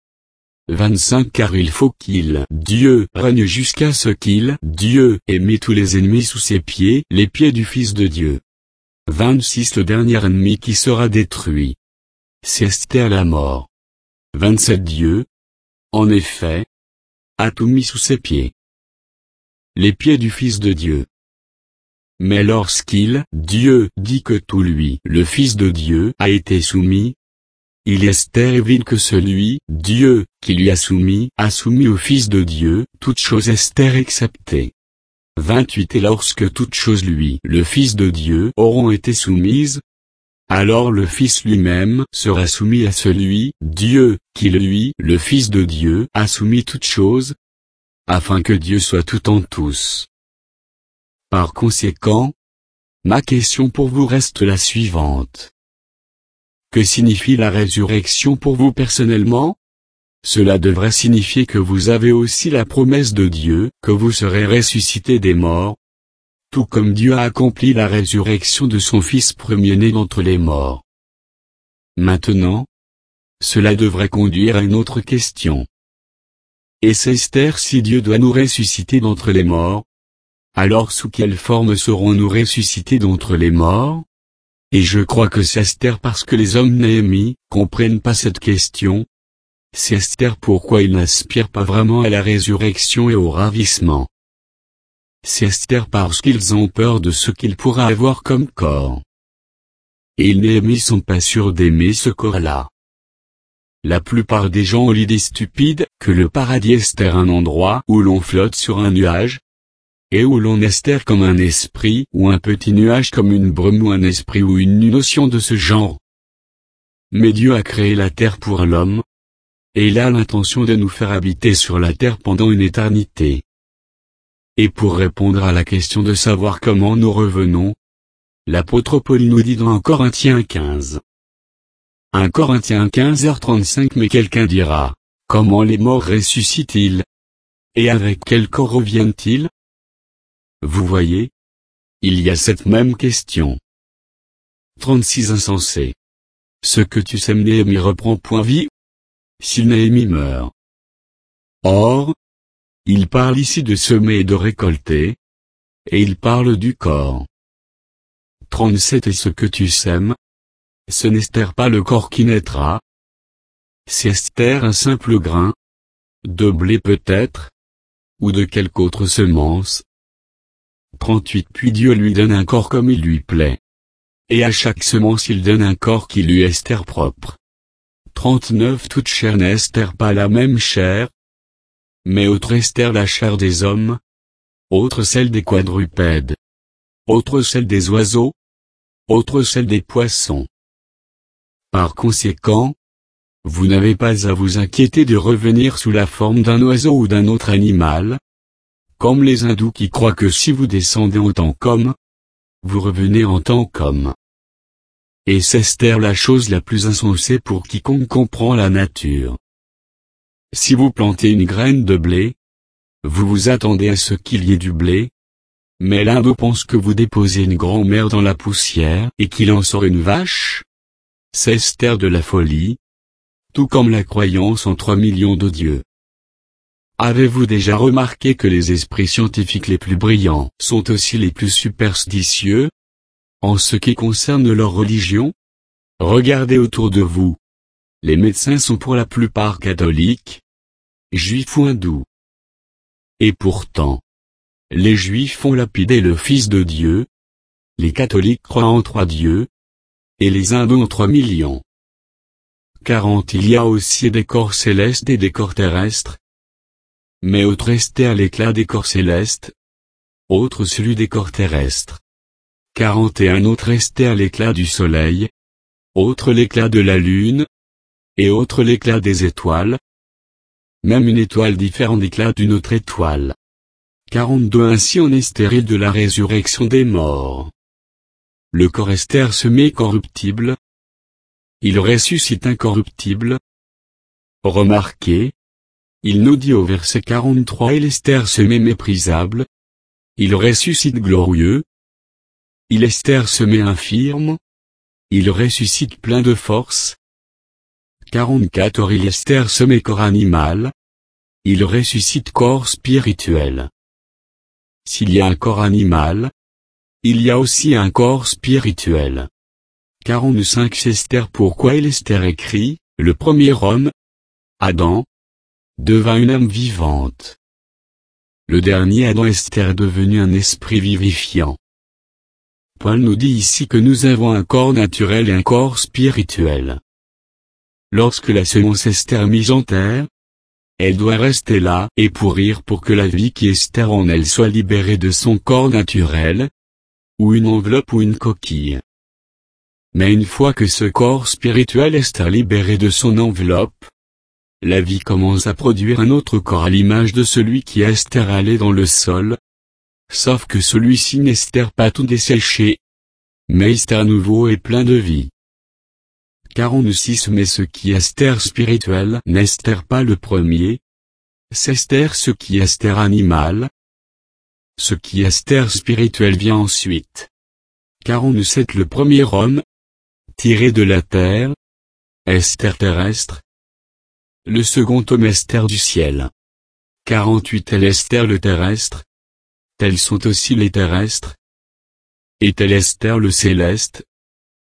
25 Car il faut qu'il, Dieu, règne jusqu'à ce qu'il, Dieu, ait mis tous les ennemis sous ses pieds, les pieds du Fils de Dieu. 26 Le dernier ennemi qui sera détruit, c'est la mort. 27 Dieu, en effet, a tout mis sous ses pieds. Les pieds du Fils de Dieu. Mais lorsqu'il, Dieu, dit que tout lui, le Fils de Dieu, a été soumis, il est évident que celui, Dieu, qui lui a soumis au Fils de Dieu, toute chose est exceptée. 28 Et lorsque toutes choses lui, le Fils de Dieu, auront été soumises, alors le Fils lui-même sera soumis à celui, Dieu, qui lui, le Fils de Dieu, a soumis toutes choses, afin que Dieu soit tout en tous. Par conséquent, ma question pour vous reste la suivante. Que signifie la résurrection pour vous personnellement? Cela devrait signifier que vous avez aussi la promesse de Dieu, que vous serez ressuscités des morts, tout comme Dieu a accompli la résurrection de son Fils premier-né d'entre les morts. Maintenant, cela devrait conduire à une autre question. Et c'est si Dieu doit nous ressusciter d'entre les morts, alors sous quelle forme serons-nous ressuscités d'entre les morts? Et je crois que c'est Esther parce que les hommes Néhémie comprennent pas cette question. C'est Esther pourquoi ils n'aspirent pas vraiment à la résurrection et au ravissement. C'est Esther parce qu'ils ont peur de ce qu'il pourra avoir comme corps. Et ils Néhémie sont pas sûrs d'aimer ce corps-là. La plupart des gens ont l'idée stupide que le paradis est un endroit où l'on flotte sur un nuage, et où l'on est comme un esprit ou un petit nuage comme une brume ou un esprit ou une notion de ce genre. Mais Dieu a créé la terre pour l'homme, et il a l'intention de nous faire habiter sur la terre pendant une éternité. Et pour répondre à la question de savoir comment nous revenons, l'apôtre Paul nous dit dans 1 Corinthiens 15. 1 Corinthiens 15h35 Mais quelqu'un dira, comment les morts ressuscitent-ils? Et avec quel corps reviennent-ils? Vous voyez? Il y a cette même question. 36 Insensé. Ce que tu sèmes Néhémie reprend point vie. Si Néhémie meurt. Or, il parle ici de semer et de récolter, et il parle du corps. 37 Et ce que tu sèmes, ce n'est pas le corps qui naîtra. C'est un simple grain, de blé peut-être, ou de quelque autre semence. 38 Puis Dieu lui donne un corps comme il lui plaît. Et à chaque semence il donne un corps qui lui est propre. 39 Toute chair n'est pas la même chair. Mais autre est la chair des hommes. Autre celle des quadrupèdes. Autre celle des oiseaux. Autre celle des poissons. Par conséquent, vous n'avez pas à vous inquiéter de revenir sous la forme d'un oiseau ou d'un autre animal, comme les hindous qui croient que si vous descendez en tant qu'homme, vous revenez en tant qu'homme. Et c'est la chose la plus insensée pour quiconque comprend la nature. Si vous plantez une graine de blé, vous vous attendez à ce qu'il y ait du blé, mais l'hindou pense que vous déposez une grand-mère dans la poussière et qu'il en sort une vache. C'est de la folie, tout comme la croyance en 3 millions de dieux. Avez-vous déjà remarqué que les esprits scientifiques les plus brillants sont aussi les plus superstitieux? En ce qui concerne leur religion? Regardez autour de vous. Les médecins sont pour la plupart catholiques, juifs ou hindous. Et pourtant, les juifs ont lapidé le Fils de Dieu, les catholiques croient en 3 dieux, et les hindous en 3 millions. 40 Il y a aussi des corps célestes et des corps terrestres. Mais autre est l'éclat des corps célestes, autre celui des corps terrestres. 41 Autre est l'éclat du soleil, autre l'éclat de la lune, et autre l'éclat des étoiles. Même une étoile diffère en éclat d'une autre étoile. 42 Ainsi on est stérile de la résurrection des morts. Le corps est semé corruptible. Il ressuscite incorruptible. Remarquez, il nous dit au verset 43 Il est semé méprisable. Il ressuscite glorieux. Il est semé infirme. Il ressuscite plein de force. 44 Or il est semé corps animal. Il ressuscite corps spirituel. S'il y a un corps animal, il y a aussi un corps spirituel. 45 C'est pourquoi il est écrit, le premier homme, Adam, devint une âme vivante. Le dernier Adam est devenu un esprit vivifiant. Paul nous dit ici que nous avons un corps naturel et un corps spirituel. Lorsque la semence est mise en terre, elle doit rester là et pourrir pour que la vie qui est en elle soit libérée de son corps naturel, ou une enveloppe ou une coquille. Mais une fois que ce corps spirituel est libéré de son enveloppe, la vie commence à produire un autre corps à l'image de celui qui est allé dans le sol, sauf que celui-ci n'est pas tout desséché, mais est à nouveau et plein de vie. 46 Mais ce qui est spirituel n'est pas le premier, c'est ce qui est animal. Ce qui est spirituel vient ensuite. 47 Le premier homme, tiré de la terre, est terrestre. Le second homme est du ciel. 48 Tel est le terrestre. Tels sont aussi les terrestres. Et tel est le céleste.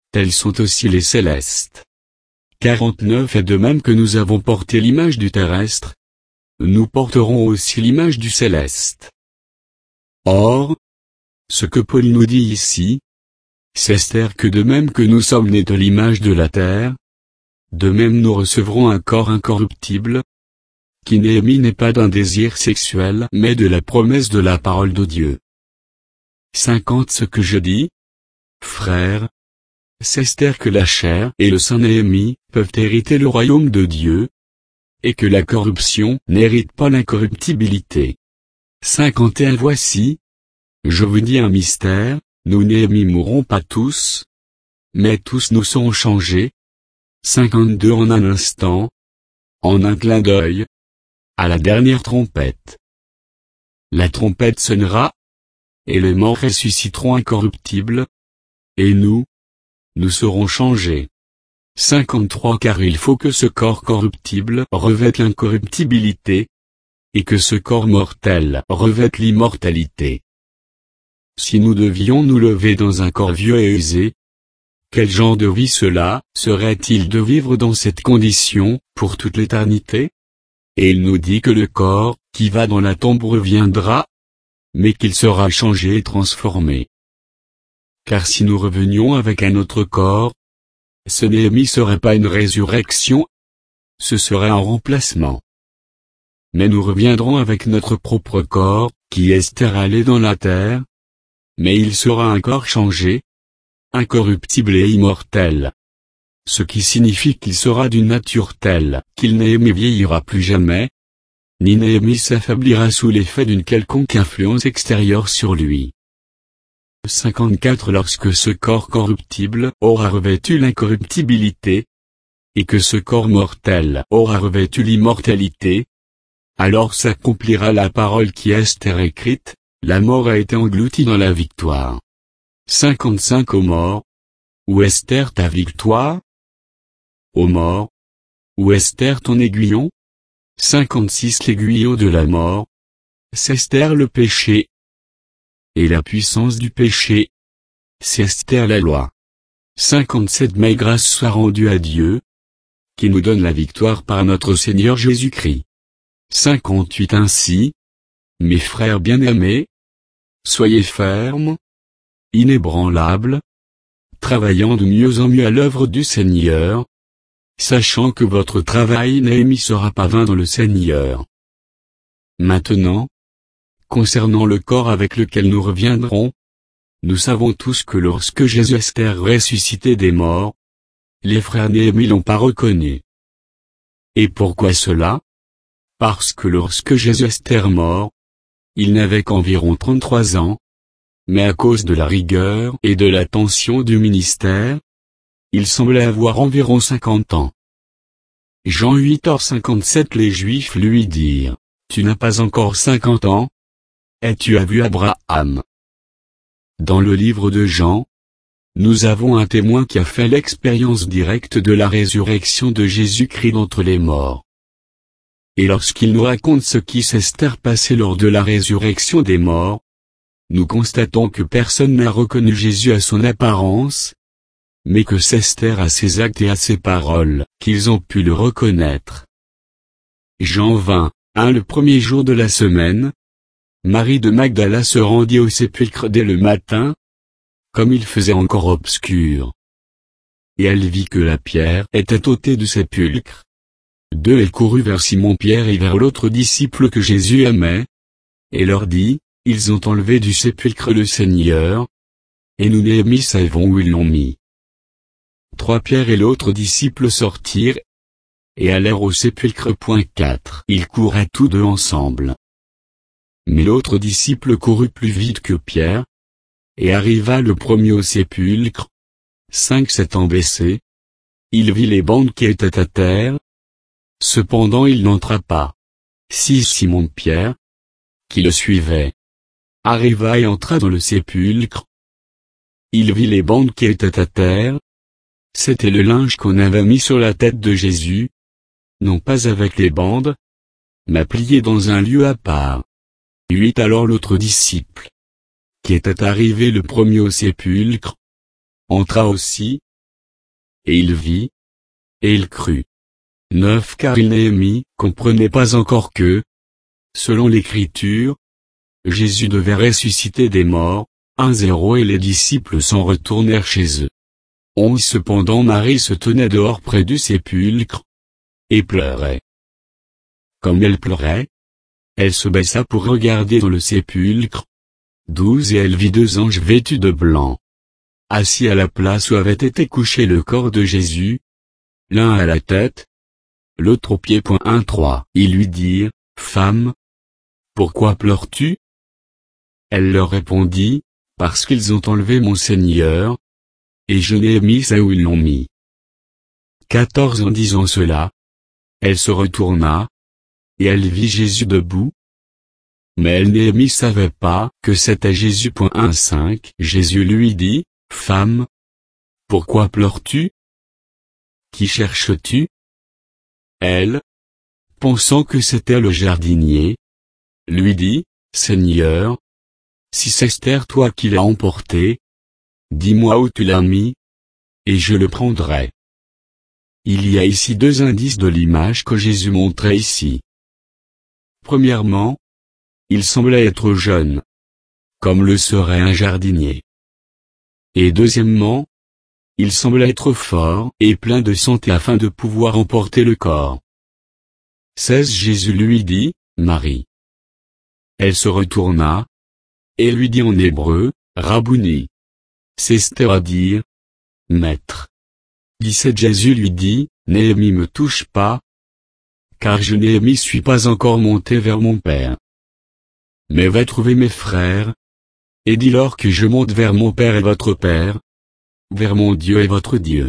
tels sont aussi les célestes. 49 Et de même que nous avons porté l'image du terrestre, nous porterons aussi l'image du céleste. Or, ce que Paul nous dit ici, c'est que de même que nous sommes nés de l'image de la terre, de même nous recevrons un corps incorruptible, qui n'est émis n'est pas d'un désir sexuel mais de la promesse de la parole de Dieu. 50 Ce que je dis, frères, c'est que la chair et le sang Néhémie peuvent hériter le royaume de Dieu, et que la corruption n'hérite pas l'incorruptibilité. 51 Voici, je vous dis un mystère, nous Néhémie mourrons pas tous, mais tous nous serons changés. 52 En un instant, en un clin d'œil, à la dernière trompette. La trompette sonnera, et les morts ressusciteront incorruptibles, et nous serons changés. 53 Car il faut que ce corps corruptible revête l'incorruptibilité, et que ce corps mortel revête l'immortalité. Si nous devions nous lever dans un corps vieux et usé, quel genre de vie cela serait-il de vivre dans cette condition, pour toute l'éternité? Et il nous dit que le corps, qui va dans la tombe reviendra, mais qu'il sera changé et transformé. Car si nous revenions avec un autre corps, ce Néhémie serait pas une résurrection, ce serait un remplacement. Mais nous reviendrons avec notre propre corps, qui est allé dans la terre, mais il sera un corps changé, incorruptible et immortel. Ce qui signifie qu'il sera d'une nature telle qu'il Néhémie vieillira plus jamais, ni Néhémie s'affaiblira sous l'effet d'une quelconque influence extérieure sur lui. 54 Lorsque ce corps corruptible aura revêtu l'incorruptibilité, et que ce corps mortel aura revêtu l'immortalité, alors s'accomplira la parole qui est écrite, la mort a été engloutie dans la victoire. 55 Ô mort, où est ta victoire? Ô mort, où est ton aiguillon? 56 L'aiguillon de la mort, c'est le péché. Et la puissance du péché, c'est la loi. 57 Mais grâce soit rendue à Dieu, qui nous donne la victoire par notre Seigneur Jésus-Christ. 58 Ainsi, mes frères bien-aimés, soyez fermes, inébranlables, travaillant de mieux en mieux à l'œuvre du Seigneur, sachant que votre travail Néhémie sera pas vain dans le Seigneur. Maintenant, concernant le corps avec lequel nous reviendrons, nous savons tous que lorsque Jésus est ressuscité des morts, les frères Néhémie l'ont pas reconnu. Et pourquoi cela? Parce que lorsque Jésus est mort, il n'avait qu'environ 33 ans, mais à cause de la rigueur et de la tension du ministère, il semblait avoir environ 50 ans. Jean 8h57 Les Juifs lui dirent, tu n'as pas encore 50 ans? Et tu as vu Abraham? Dans le livre de Jean, nous avons un témoin qui a fait l'expérience directe de la résurrection de Jésus-Christ d'entre les morts. Et lorsqu'il nous raconte ce qui s'est passé lors de la résurrection des morts, nous constatons que personne n'a reconnu Jésus à son apparence, mais que c'est à ses actes et à ses paroles qu'ils ont pu le reconnaître. Jean 20:1 Le premier jour de la semaine, Marie de Magdala se rendit au sépulcre dès le matin, comme il faisait encore obscur. Et elle vit que la pierre était ôtée du sépulcre. 2 Elle courut vers Simon-Pierre et vers l'autre disciple que Jésus aimait, et leur dit, ils ont enlevé du sépulcre le Seigneur, et nous Néhémie savons où ils l'ont mis. 3 Pierre et l'autre disciple sortirent, et allèrent au sépulcre. 4 Ils couraient tous deux ensemble. Mais l'autre disciple courut plus vite que Pierre, et arriva le premier au sépulcre. 5 S'étant baissé, il vit les bandes qui étaient à terre. Cependant il n'entra pas. 6 Simon-Pierre, qui le suivait, arriva et entra dans le sépulcre. Il vit les bandes qui étaient à terre. C'était le linge qu'on avait mis sur la tête de Jésus, non pas avec les bandes, mais plié dans un lieu à part. 8 Alors l'autre disciple, qui était arrivé le premier au sépulcre, entra aussi, et il vit, et il crut. 9 Car Néhémie comprenait pas encore que, selon l'Écriture, Jésus devait ressusciter des morts. 1-0 Et les disciples s'en retournèrent chez eux. 11 Cependant Marie se tenait dehors près du sépulcre, et pleurait. Comme elle pleurait, elle se baissa pour regarder dans le sépulcre. 12 Et elle vit 2 anges vêtus de blanc, assis à la place où avait été couché le corps de Jésus, l'un à la tête, l'autre aux pieds. 1-3 Ils lui dirent, Femme, pourquoi pleures-tu? Elle leur répondit, Parce qu'ils ont enlevé mon Seigneur, et je n'ai mis ça où ils l'ont mis. 14 En disant cela, elle se retourna, et elle vit Jésus debout. Mais Néhémie savait pas que c'était Jésus. 1-5 Jésus lui dit, Femme, pourquoi pleures-tu? Qui cherches-tu? Elle, pensant que c'était le jardinier, lui dit, Seigneur, si c'est Esther toi qui l'as emporté, dis-moi où tu l'as mis, et je le prendrai. Il y a ici 2 indices de l'image que Jésus montrait ici. Premièrement, il semblait être jeune, comme le serait un jardinier. Et deuxièmement, il semblait être fort et plein de santé afin de pouvoir emporter le corps. 16 Jésus lui dit, Marie. Elle se retourna, et lui dit en hébreu, Rabouni. C'est-à-dire, Maître. 17 Jésus lui dit, Néhémie me touche pas, car je Néhémie suis pas encore monté vers mon Père. Mais va trouver mes frères, et dis-leur que je monte vers mon Père et votre Père, vers mon Dieu et votre Dieu.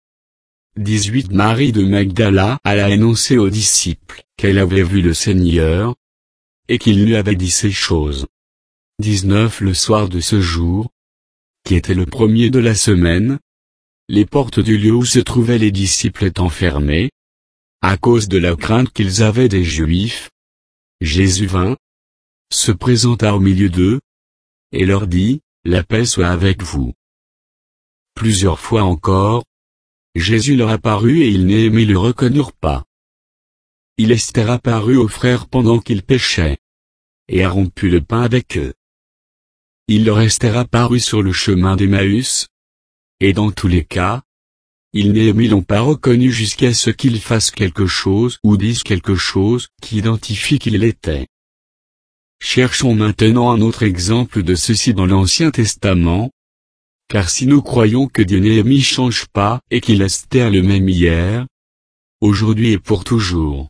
18 Marie de Magdala alla annoncer aux disciples qu'elle avait vu le Seigneur, et qu'il lui avait dit ces choses. 19 Le soir de ce jour, qui était le premier de la semaine, les portes du lieu où se trouvaient les disciples étant fermées, à cause de la crainte qu'ils avaient des Juifs, Jésus vint, se présenta au milieu d'eux, et leur dit, La paix soit avec vous. Plusieurs fois encore, Jésus leur apparut et ils Néhémie le reconnurent pas. Il Esther apparut aux frères pendant qu'ils pêchaient, et a rompu le pain avec eux. Il leur Esther apparut sur le chemin d'Emmaüs, et dans tous les cas, ils Néhémie l'ont pas reconnu jusqu'à ce qu'il fasse quelque chose ou dise quelque chose qui identifie qui il était. Cherchons maintenant un autre exemple de ceci dans l'Ancien Testament, car si nous croyons que Dieu Néhémie change pas et qu'il est le même hier, aujourd'hui et pour toujours,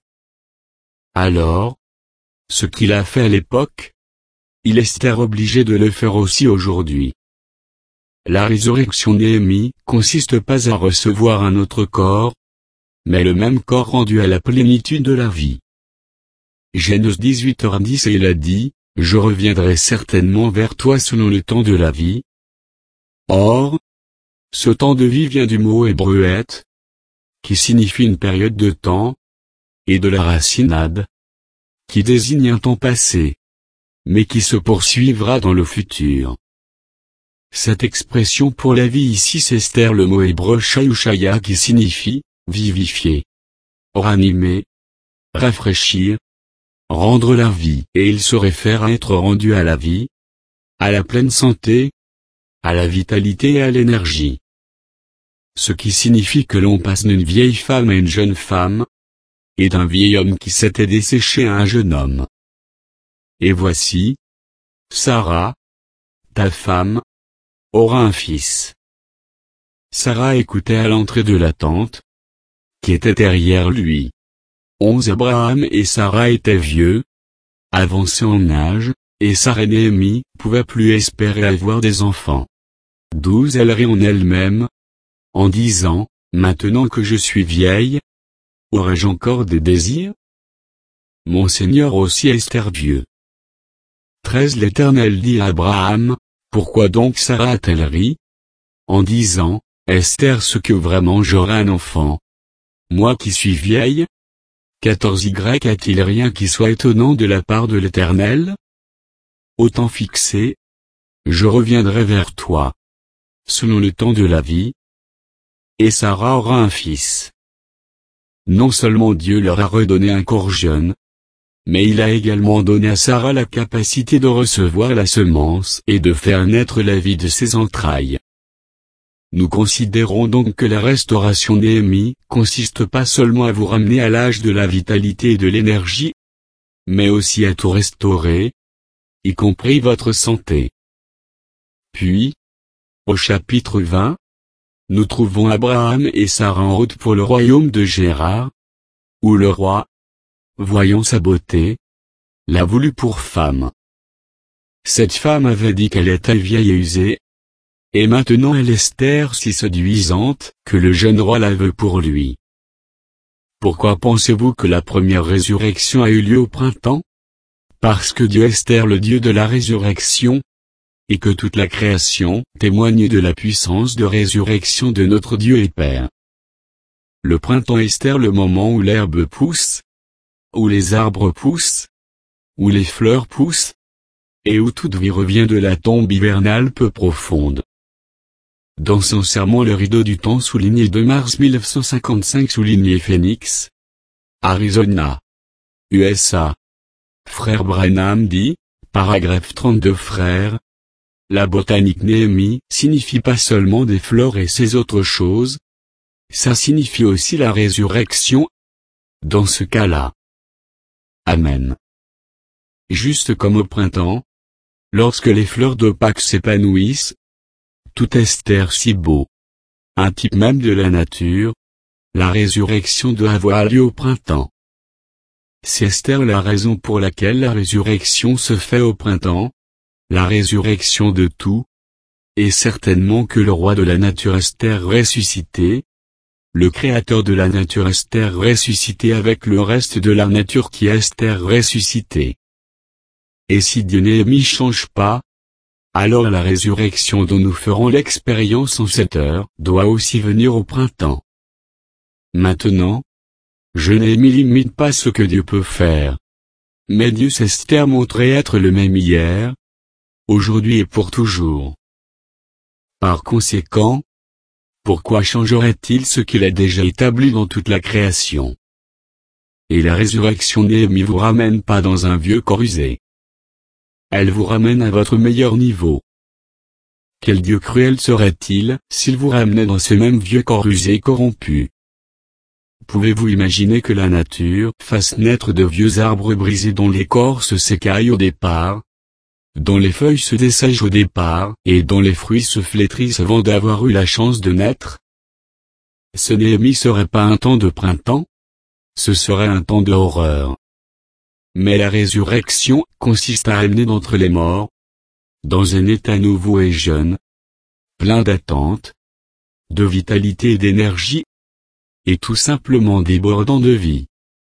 alors, ce qu'il a fait à l'époque, il est obligé de le faire aussi aujourd'hui. La résurrection Néhémie consiste pas à recevoir un autre corps, mais le même corps rendu à la plénitude de la vie. Genèse 18h10 Et il a dit, Je reviendrai certainement vers toi selon le temps de la vie. Or, ce temps de vie vient du mot hébreu et, qui signifie une période de temps, et de la racine ad, qui désigne un temps passé, mais qui se poursuivra dans le futur. Cette expression pour la vie ici c'est le mot hébreu shayushaya qui signifie vivifier, ranimer, rafraîchir, rendre la vie, et il se réfère à être rendu à la vie, à la pleine santé, à la vitalité et à l'énergie. Ce qui signifie que l'on passe d'une vieille femme à une jeune femme, et d'un vieil homme qui s'était desséché à un jeune homme. Et voici, Sarah, ta femme, aura un fils. Sarah écoutait à l'entrée de la tente, qui était derrière lui. 11 Abraham et Sarah étaient vieux, avancés en âge, et Sarah et Néhémie pouvaient plus espérer avoir des enfants. 12 Elle rit en elle-même, en disant, Maintenant que je suis vieille, aurais-je encore des désirs? Mon Seigneur aussi est vieux. 13 L'Éternel dit à Abraham, Pourquoi donc Sarah a-t-elle ri? En disant, Esther ce que vraiment j'aurai un enfant. Moi qui suis vieille? 14 Y a-t-il rien qui soit étonnant de la part de l'Éternel? Au temps fixé, je reviendrai vers toi. Selon le temps de la vie, et Sarah aura un fils. Non seulement Dieu leur a redonné un corps jeune, mais il a également donné à Sarah la capacité de recevoir la semence et de faire naître la vie de ses entrailles. Nous considérons donc que la restauration Néhémie consiste pas seulement à vous ramener à l'âge de la vitalité et de l'énergie, mais aussi à tout restaurer, y compris votre santé. Puis, au chapitre 20, nous trouvons Abraham et Sarah en route pour le royaume de Gérar, où le roi, voyant sa beauté, l'a voulu pour femme. Cette femme avait dit qu'elle était vieille et usée, et maintenant elle est si séduisante que le jeune roi la veut pour lui. Pourquoi pensez-vous que la première résurrection a eu lieu au printemps? Parce que Dieu est le Dieu de la résurrection, et que toute la création témoigne de la puissance de résurrection de notre Dieu et Père. Le printemps est le moment où l'herbe pousse, où les arbres poussent, où les fleurs poussent, et où toute vie revient de la tombe hivernale peu profonde. Dans son sermon Le rideau du temps souligné 2 mars 1955 souligné Phoenix, Arizona, USA. Frère Branham dit, paragraphe 32 frères, la botanique Néhémie signifie pas seulement des fleurs et ces autres choses, ça signifie aussi la résurrection, dans ce cas-là. Amen. Juste comme au printemps, lorsque les fleurs de Pâques s'épanouissent, tout est si beau. Un type même de la nature, la résurrection doit avoir lieu au printemps. C'est Esther la raison pour laquelle la résurrection se fait au printemps, la résurrection de tout, et certainement que le roi de la nature Esther ressuscité, le créateur de la nature Esther ressuscité avec le reste de la nature qui est Esther ressuscité. Et si Dieu Néhémie change pas, alors la résurrection dont nous ferons l'expérience en cette heure doit aussi venir au printemps. Maintenant, je n'imite pas ce que Dieu peut faire. Mais Dieu s'est montré être le même hier, aujourd'hui et pour toujours. Par conséquent, pourquoi changerait-il ce qu'il a déjà établi dans toute la création? Et la résurrection Néhémie vous ramène pas dans un vieux corps usé. Elle vous ramène à votre meilleur niveau. Quel Dieu cruel serait-il s'il vous ramenait dans ce même vieux corps usé et corrompu? Pouvez-vous imaginer que la nature fasse naître de vieux arbres brisés dont l'écorce s'écaille au départ, dont les feuilles se dessèchent au départ et dont les fruits se flétrissent avant d'avoir eu la chance de naître? Ce Néhémie serait pas un temps de printemps? Ce serait un temps de horreur. Mais la résurrection consiste à ramener d'entre les morts, dans un état nouveau et jeune, plein d'attente, de vitalité et d'énergie, et tout simplement débordant de vie.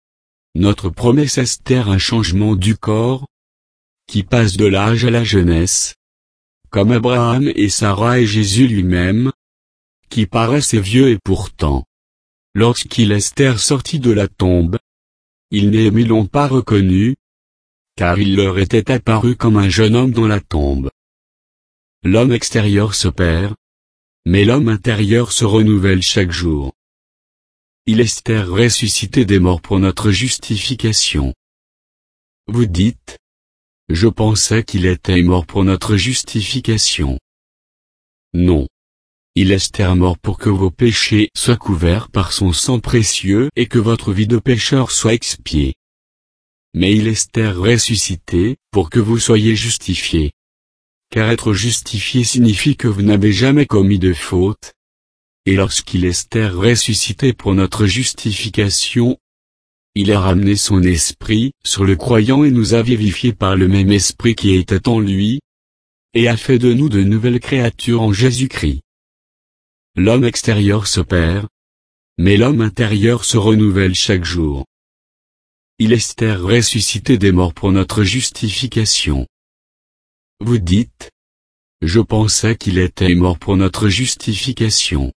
Notre promesse est un changement du corps, qui passe de l'âge à la jeunesse, comme Abraham et Sarah et Jésus lui-même, qui paraissait vieux et pourtant, lorsqu'il est sorti de la tombe, ils ne l'ont pas reconnu, car il leur était apparu comme un jeune homme dans la tombe. L'homme extérieur se perd, mais l'homme intérieur se renouvelle chaque jour. Il est ressuscité des morts pour notre justification. Vous dites, je pensais qu'il était mort pour notre justification. Non. Il est mort pour que vos péchés soient couverts par son sang précieux et que votre vie de pécheur soit expiée. Mais il est ressuscité pour que vous soyez justifiés. Car être justifié signifie que vous n'avez jamais commis de faute. Et lorsqu'il est ressuscité pour notre justification, il a ramené son esprit sur le croyant et nous a vivifiés par le même esprit qui était en lui, et a fait de nous de nouvelles créatures en Jésus-Christ. L'homme extérieur se perd, mais l'homme intérieur se renouvelle chaque jour. Il est ressuscité des morts pour notre justification. Vous dites, je pensais qu'il était mort pour notre justification.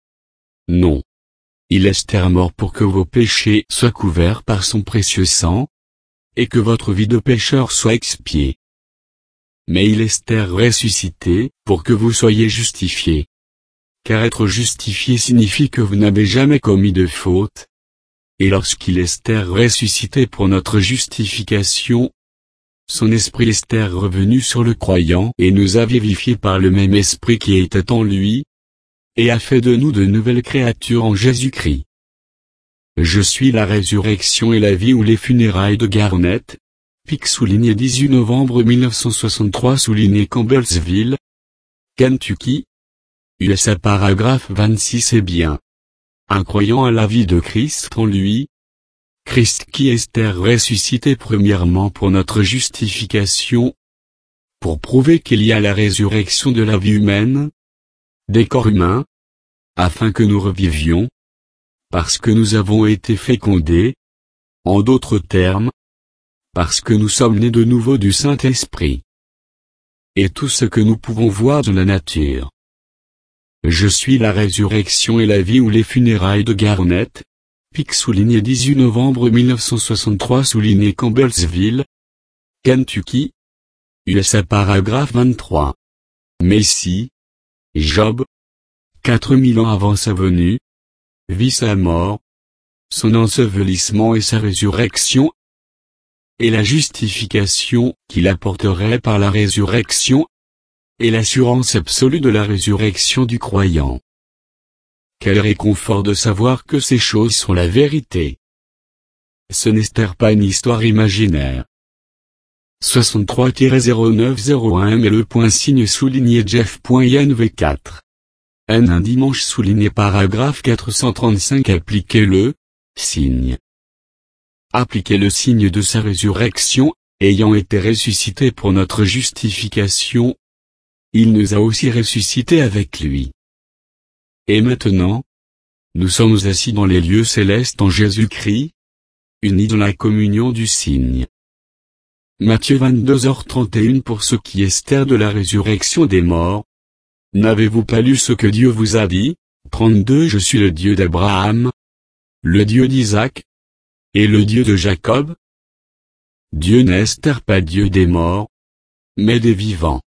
Non. Il est mort pour que vos péchés soient couverts par son précieux sang, et que votre vie de pécheur soit expiée. Mais il est ressuscité pour que vous soyez justifiés. car être justifié signifie que vous n'avez jamais commis de faute. Et lorsqu'il Esther ressuscité pour notre justification, son esprit Esther revenu sur le croyant et nous a vivifiés par le même esprit qui était en lui, et a fait de nous de nouvelles créatures en Jésus-Christ. Je suis la résurrection et la vie ou les funérailles de Garnett, Peak souligné 18 novembre 1963 souligné Campbellsville, Kentucky, USA paragraphe 26 est bien. Un croyant à la vie de Christ en lui, Christ qui Esther ressuscité premièrement pour notre justification, pour prouver qu'il y a la résurrection de la vie humaine, des corps humains, afin que nous revivions, parce que nous avons été fécondés, en d'autres termes, parce que nous sommes nés de nouveau du Saint-Esprit. Et tout ce que nous pouvons voir de la nature. Je suis la résurrection et la vie ou les funérailles de Garnett, Peak souligné 18 novembre 1963 souligné Campbellsville, Kentucky, USA paragraphe 23. Messie, Job, 4000 ans avant sa venue, vit sa mort, son ensevelissement et sa résurrection, et la justification qu'il apporterait par la résurrection, et l'assurance absolue de la résurrection du croyant. Quel réconfort de savoir que ces choses sont la vérité. Ce n'est pas une histoire imaginaire. 63-0901 mais le point signe souligné Jeff.inv4. Un dimanche souligné paragraphe 435 appliquez le signe. Appliquez le signe de sa résurrection, ayant été ressuscité pour notre justification. Il nous a aussi ressuscités avec lui. Et maintenant, nous sommes assis dans les lieux célestes en Jésus-Christ, unis dans la communion du signe. Matthieu 22h31 pour ce qui est Esther de la résurrection des morts. N'avez-vous pas lu ce que Dieu vous a dit, 32 Je suis le Dieu d'Abraham, le Dieu d'Isaac, et le Dieu de Jacob. Dieu n'est pas Dieu des morts, mais des vivants.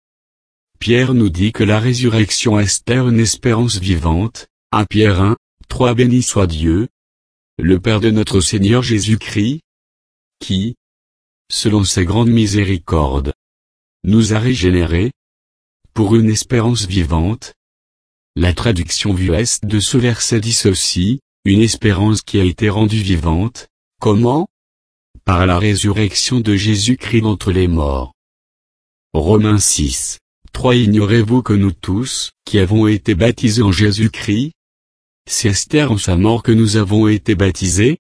Pierre nous dit que la résurrection est une espérance vivante, 1 Pierre 1, 3 Béni soit Dieu, le Père de notre Seigneur Jésus-Christ, qui, selon sa grande miséricorde, nous a régénérés, pour une espérance vivante. La traduction vue est de ce verset dit ceci, une espérance qui a été rendue vivante, comment? Par la résurrection de Jésus-Christ d'entre les morts. Romains 6. 3 Ignorez-vous que nous tous, qui avons été baptisés en Jésus-Christ, c'est Esther en sa mort que nous avons été baptisés.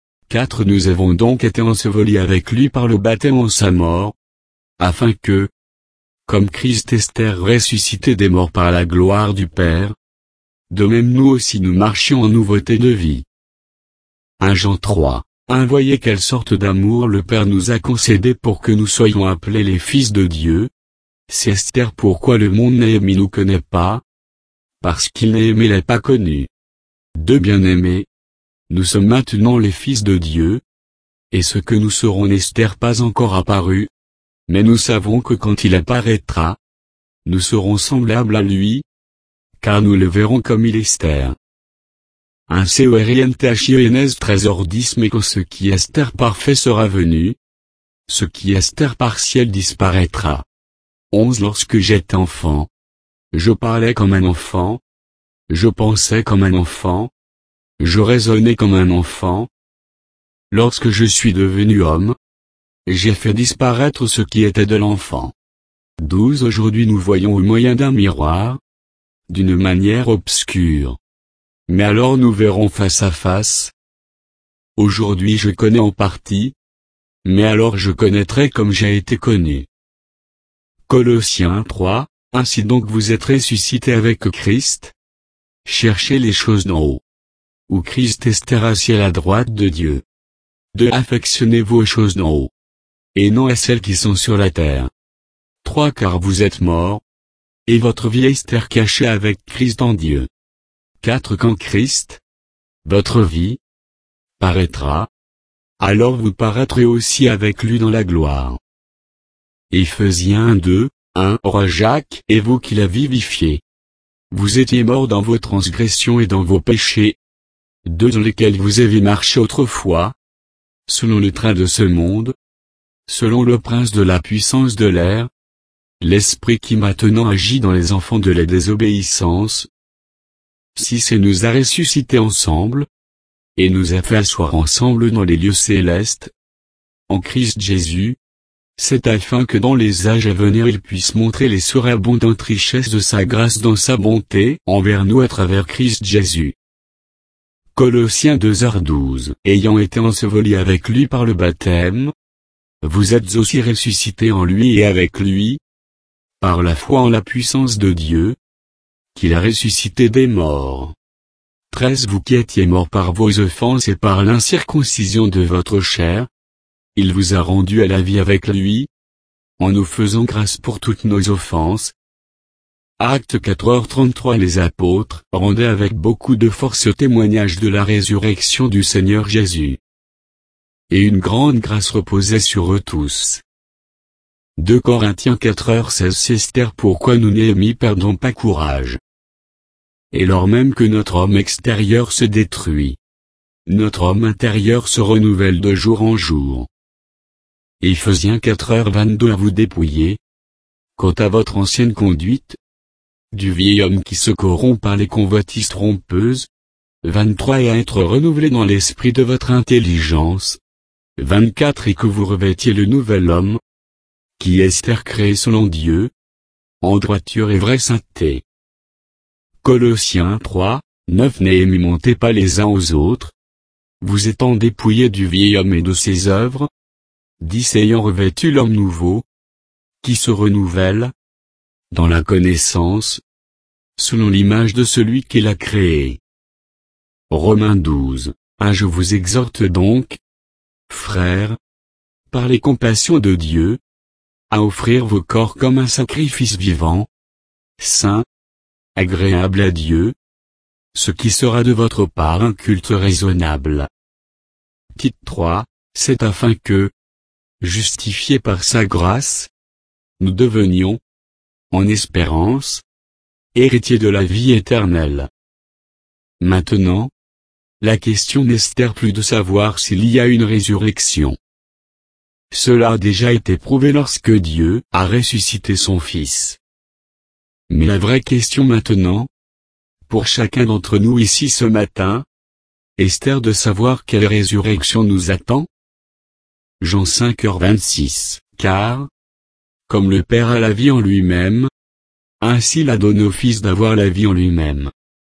4 Nous avons donc été ensevelis avec lui par le baptême en sa mort, afin que, comme Christ Esther ressuscité des morts par la gloire du Père, de même nous aussi nous marchions en nouveauté de vie. 1 Jean 3. Voyez quelle sorte d'amour le Père nous a concédé pour que nous soyons appelés les fils de Dieu. C'est Esther pourquoi le monde Néhémie nous connaît pas, parce qu'il Néhémie l'a pas connu. 2 Bien-aimés, nous sommes maintenant les fils de Dieu, et ce que nous serons n'est pas encore apparu, mais nous savons que quand il apparaîtra, nous serons semblables à lui, car nous le verrons comme il est Esther. 1 Corinthiens 13h10 Mais quand ce qui est Esther parfait sera venu, ce qui est Esther partiel disparaîtra. 11 Lorsque j'étais enfant, je parlais comme un enfant, je pensais comme un enfant, je raisonnais comme un enfant. Lorsque je suis devenu homme, j'ai fait disparaître ce qui était de l'enfant. 12 Aujourd'hui nous voyons au moyen d'un miroir, d'une manière obscure. Mais alors nous verrons face à face. Aujourd'hui je connais en partie, mais alors je connaîtrai comme j'ai été connu. Colossiens 3, Ainsi donc vous êtes ressuscités avec Christ. Cherchez les choses d'en haut, où Christ est assis à la droite de Dieu. 2 Affectionnez-vous aux choses d'en haut, et non à celles qui sont sur la terre. 3 Car vous êtes morts, et votre vie est cachée avec Christ en Dieu. 4 Quand Christ, votre vie, paraîtra, alors vous paraîtrez aussi avec lui dans la gloire. Éphésiens 2, 1 Roi Jacques et vous qui la vivifiez. Vous étiez morts dans vos transgressions et dans vos péchés, dans lesquels vous avez marché autrefois, selon le train de ce monde, selon le prince de la puissance de l'air, l'esprit qui maintenant agit dans les enfants de la désobéissance. 6 Et nous a ressuscités ensemble, et nous a fait asseoir ensemble dans les lieux célestes, en Christ Jésus, c'est afin que dans les âges à venir il puisse montrer les surabondantes richesses de sa grâce dans sa bonté envers nous à travers Christ Jésus. Colossiens 2h12 Ayant été ensevelis avec lui par le baptême, vous êtes aussi ressuscités en lui et avec lui, par la foi en la puissance de Dieu, qu'il a ressuscité des morts. 13 Vous qui étiez morts par vos offenses et par l'incirconcision de votre chair, il vous a rendus à la vie avec lui, en nous faisant grâce pour toutes nos offenses. Actes 4h33 Les apôtres rendaient avec beaucoup de force témoignage de la résurrection du Seigneur Jésus. Et une grande grâce reposait sur eux tous. 2 Corinthiens 4h16 Esther Pourquoi nous Néhémie perdons pas courage. Et lors même que notre homme extérieur se détruit, notre homme intérieur se renouvelle de jour en jour. Éphésiens 4h22 À vous dépouiller, quant à votre ancienne conduite, du vieil homme qui se corrompt par les convoitises trompeuses. 23 Et à être renouvelé dans l'esprit de votre intelligence. 24 Et que vous revêtiez le nouvel homme, qui est créé selon Dieu, en droiture et vraie sainteté. Colossiens 3, 9 Néhémie montez pas les uns aux autres, vous étant dépouillés du vieil homme et de ses œuvres. 10 Ayant revêtu l'homme nouveau, qui se renouvelle, dans la connaissance, selon l'image de celui qui l'a créé. Romains 12, 1 Je vous exhorte donc, frères, par les compassions de Dieu, à offrir vos corps comme un sacrifice vivant, saint, agréable à Dieu, ce qui sera de votre part un culte raisonnable. Tite 3, c'est afin que, justifiés par sa grâce, nous devenions, en espérance, héritiers de la vie éternelle. Maintenant, la question n'est plus de savoir s'il y a une résurrection. Cela a déjà été prouvé lorsque Dieu a ressuscité son Fils. Mais la vraie question maintenant, pour chacun d'entre nous ici ce matin, est de savoir quelle résurrection nous attend. Jean 5h26 Car, comme le Père a la vie en lui-même, ainsi il a donné au Fils d'avoir la vie en lui-même.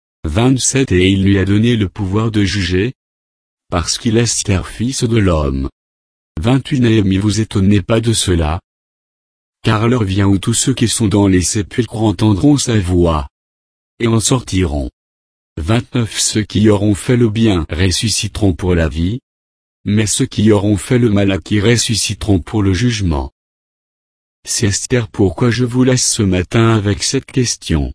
27 Et il lui a donné le pouvoir de juger, parce qu'il est Fils de l'homme. 28 Néhémie vous étonnez pas de cela, car l'heure vient où tous ceux qui sont dans les sépulcres entendront sa voix, et en sortiront. 29 Ceux qui auront fait le bien ressusciteront pour la vie, mais ceux qui auront fait le mal à qui ressusciteront pour le jugement. C'est Esther pourquoi je vous laisse ce matin avec cette question.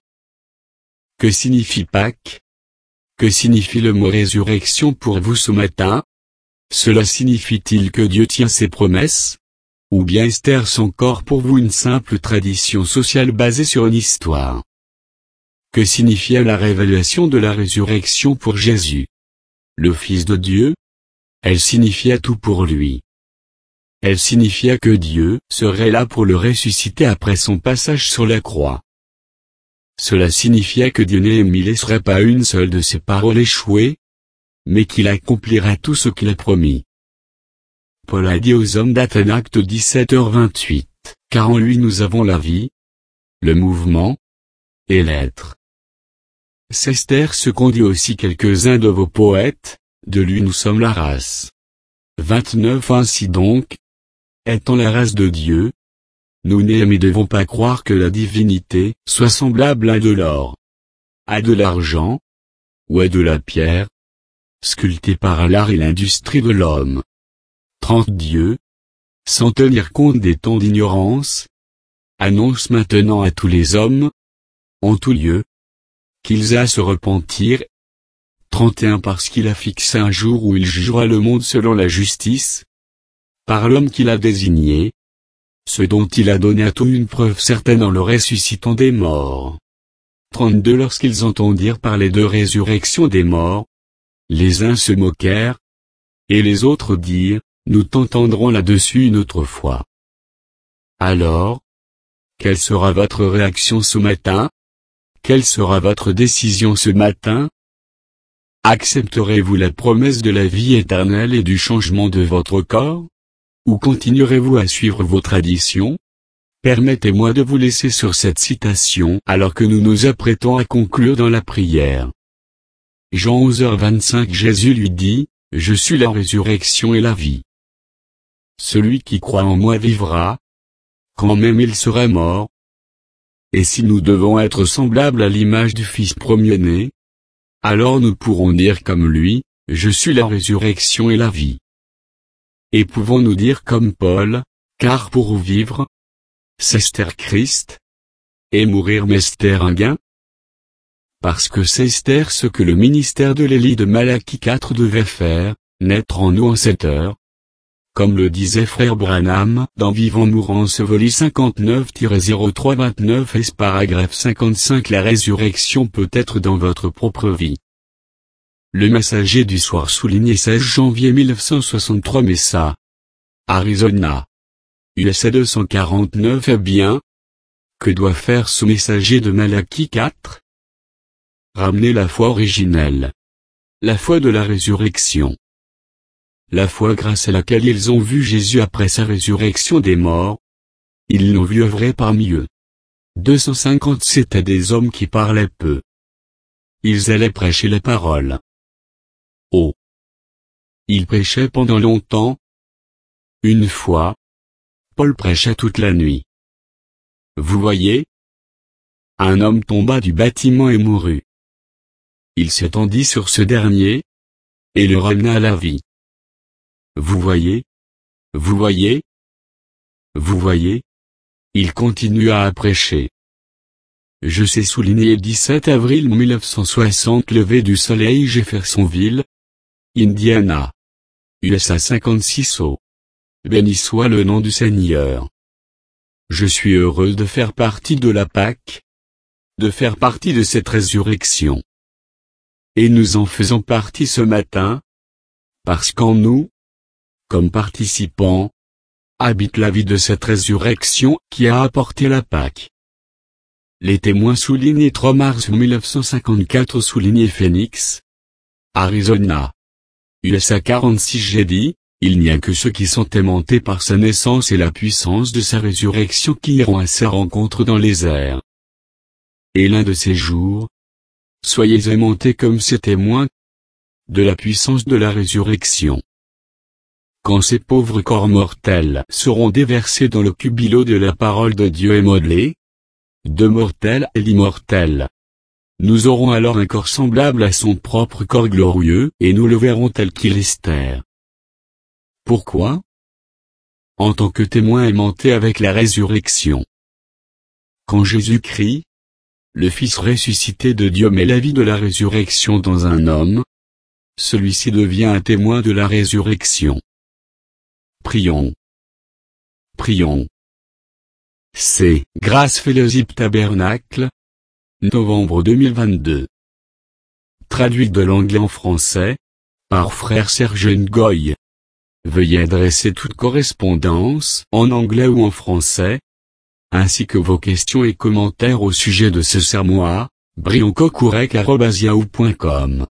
Que signifie Pâques? Que signifie le mot résurrection pour vous ce matin? Cela signifie-t-il que Dieu tient ses promesses? Ou bien est-ce encore pour vous une simple tradition sociale basée sur une histoire? Que signifia la révélation de la résurrection pour Jésus, le Fils de Dieu? Elle signifia tout pour lui. Elle signifia que Dieu serait là pour le ressusciter après son passage sur la croix. Cela signifiait que Dieu ne laisserait pas une seule de ses paroles échouer, mais qu'il accomplira tout ce qu'il a promis. Paul a dit aux hommes d'Athènes acte 17h28, car en lui nous avons la vie, le mouvement, et l'être. C'est Esther ce qu'ont dit aussi quelques-uns de vos poètes, de lui nous sommes la race. 29 Ainsi donc, étant la race de Dieu, nous ne devons pas croire que la divinité soit semblable à de l'or, à de l'argent, ou à de la pierre, sculptée par l'art et l'industrie de l'homme. 30 Dieu, sans tenir compte des temps d'ignorance, annonce maintenant à tous les hommes, en tout lieu, qu'ils aient à se repentir. 31 Parce qu'il a fixé un jour où il jugera le monde selon la justice, par l'homme qu'il a désigné, ce dont il a donné à tout une preuve certaine en le ressuscitant des morts. 32 Lorsqu'ils entendirent parler de résurrection des morts, les uns se moquèrent, et les autres dirent, nous t'entendrons là-dessus une autre fois. Alors, quelle sera votre réaction ce matin? Quelle sera votre décision ce matin? Accepterez-vous la promesse de la vie éternelle et du changement de votre corps? Ou continuerez-vous à suivre vos traditions? Permettez-moi de vous laisser sur cette citation alors que nous nous apprêtons à conclure dans la prière. Jean 11h25 Jésus lui dit, je suis la résurrection et la vie. Celui qui croit en moi vivra, quand même il sera mort. Et si nous devons être semblables à l'image du Fils premier-né, alors nous pourrons dire comme lui, je suis la résurrection et la vie. Et pouvons-nous dire comme Paul, car pour vivre, c'est Christ, et mourir m'est un gain? Parce que c'est ce que le ministère de l'Élie de Malachie 4 devait faire, naître en nous en cette heure. Comme le disait frère Branham dans Vivant Mourant Enseveli 59-0329 et paragraphe 55 la résurrection peut être dans votre propre vie. Le Messager du Soir souligné 16 janvier 1963 Mesa, Arizona, USA 249 bien. Que doit faire ce messager de Malachie 4? Ramener la foi originelle. La foi de la résurrection. La foi grâce à laquelle ils ont vu Jésus après sa résurrection des morts. Ils l'ont vu œuvrer parmi eux. 250 C'étaient des hommes qui parlaient peu. Ils allaient prêcher la parole. Oh! Ils prêchaient pendant longtemps. Une fois, Paul prêchait toute la nuit. Vous voyez? Un homme tomba du bâtiment et mourut. Il s'étendit sur ce dernier, et le ramena à la vie. Vous voyez? Vous voyez? Vous voyez? Il continua à prêcher. Je sais souligner 17 avril 1960 lever du soleil Jeffersonville, Indiana. USA 56 au. Béni soit le nom du Seigneur. Je suis heureux de faire partie de la Pâque, de faire partie de cette résurrection. Et nous en faisons partie ce matin, parce qu'en nous, comme participants, habite la vie de cette résurrection qui a apporté la Pâque. Les témoins soulignés 3 mars 1954 soulignés Phoenix, Arizona. USA 46 J'ai dit, il n'y a que ceux qui sont aimantés par sa naissance et la puissance de sa résurrection qui iront à sa rencontre dans les airs. Et l'un de ces jours, soyez aimantés comme ces témoins de la puissance de la résurrection. Quand ces pauvres corps mortels seront déversés dans le cubilot de la parole de Dieu et modelés, de mortel et l'immortel, nous aurons alors un corps semblable à son propre corps glorieux et nous le verrons tel qu'il est. Pourquoi? En tant que témoin aimanté avec la résurrection. Quand Jésus-Christ, le Fils ressuscité de Dieu met la vie de la résurrection dans un homme, celui-ci devient un témoin de la résurrection. Prions. Prions. C'est Grâce Fellowship Tabernacle, novembre 2022. Traduit de l'anglais en français, par frère Serge Ngoy. Veuillez adresser toute correspondance en anglais ou en français, ainsi que vos questions et commentaires au sujet de ce sermon à brioncocourec@yahoo.com.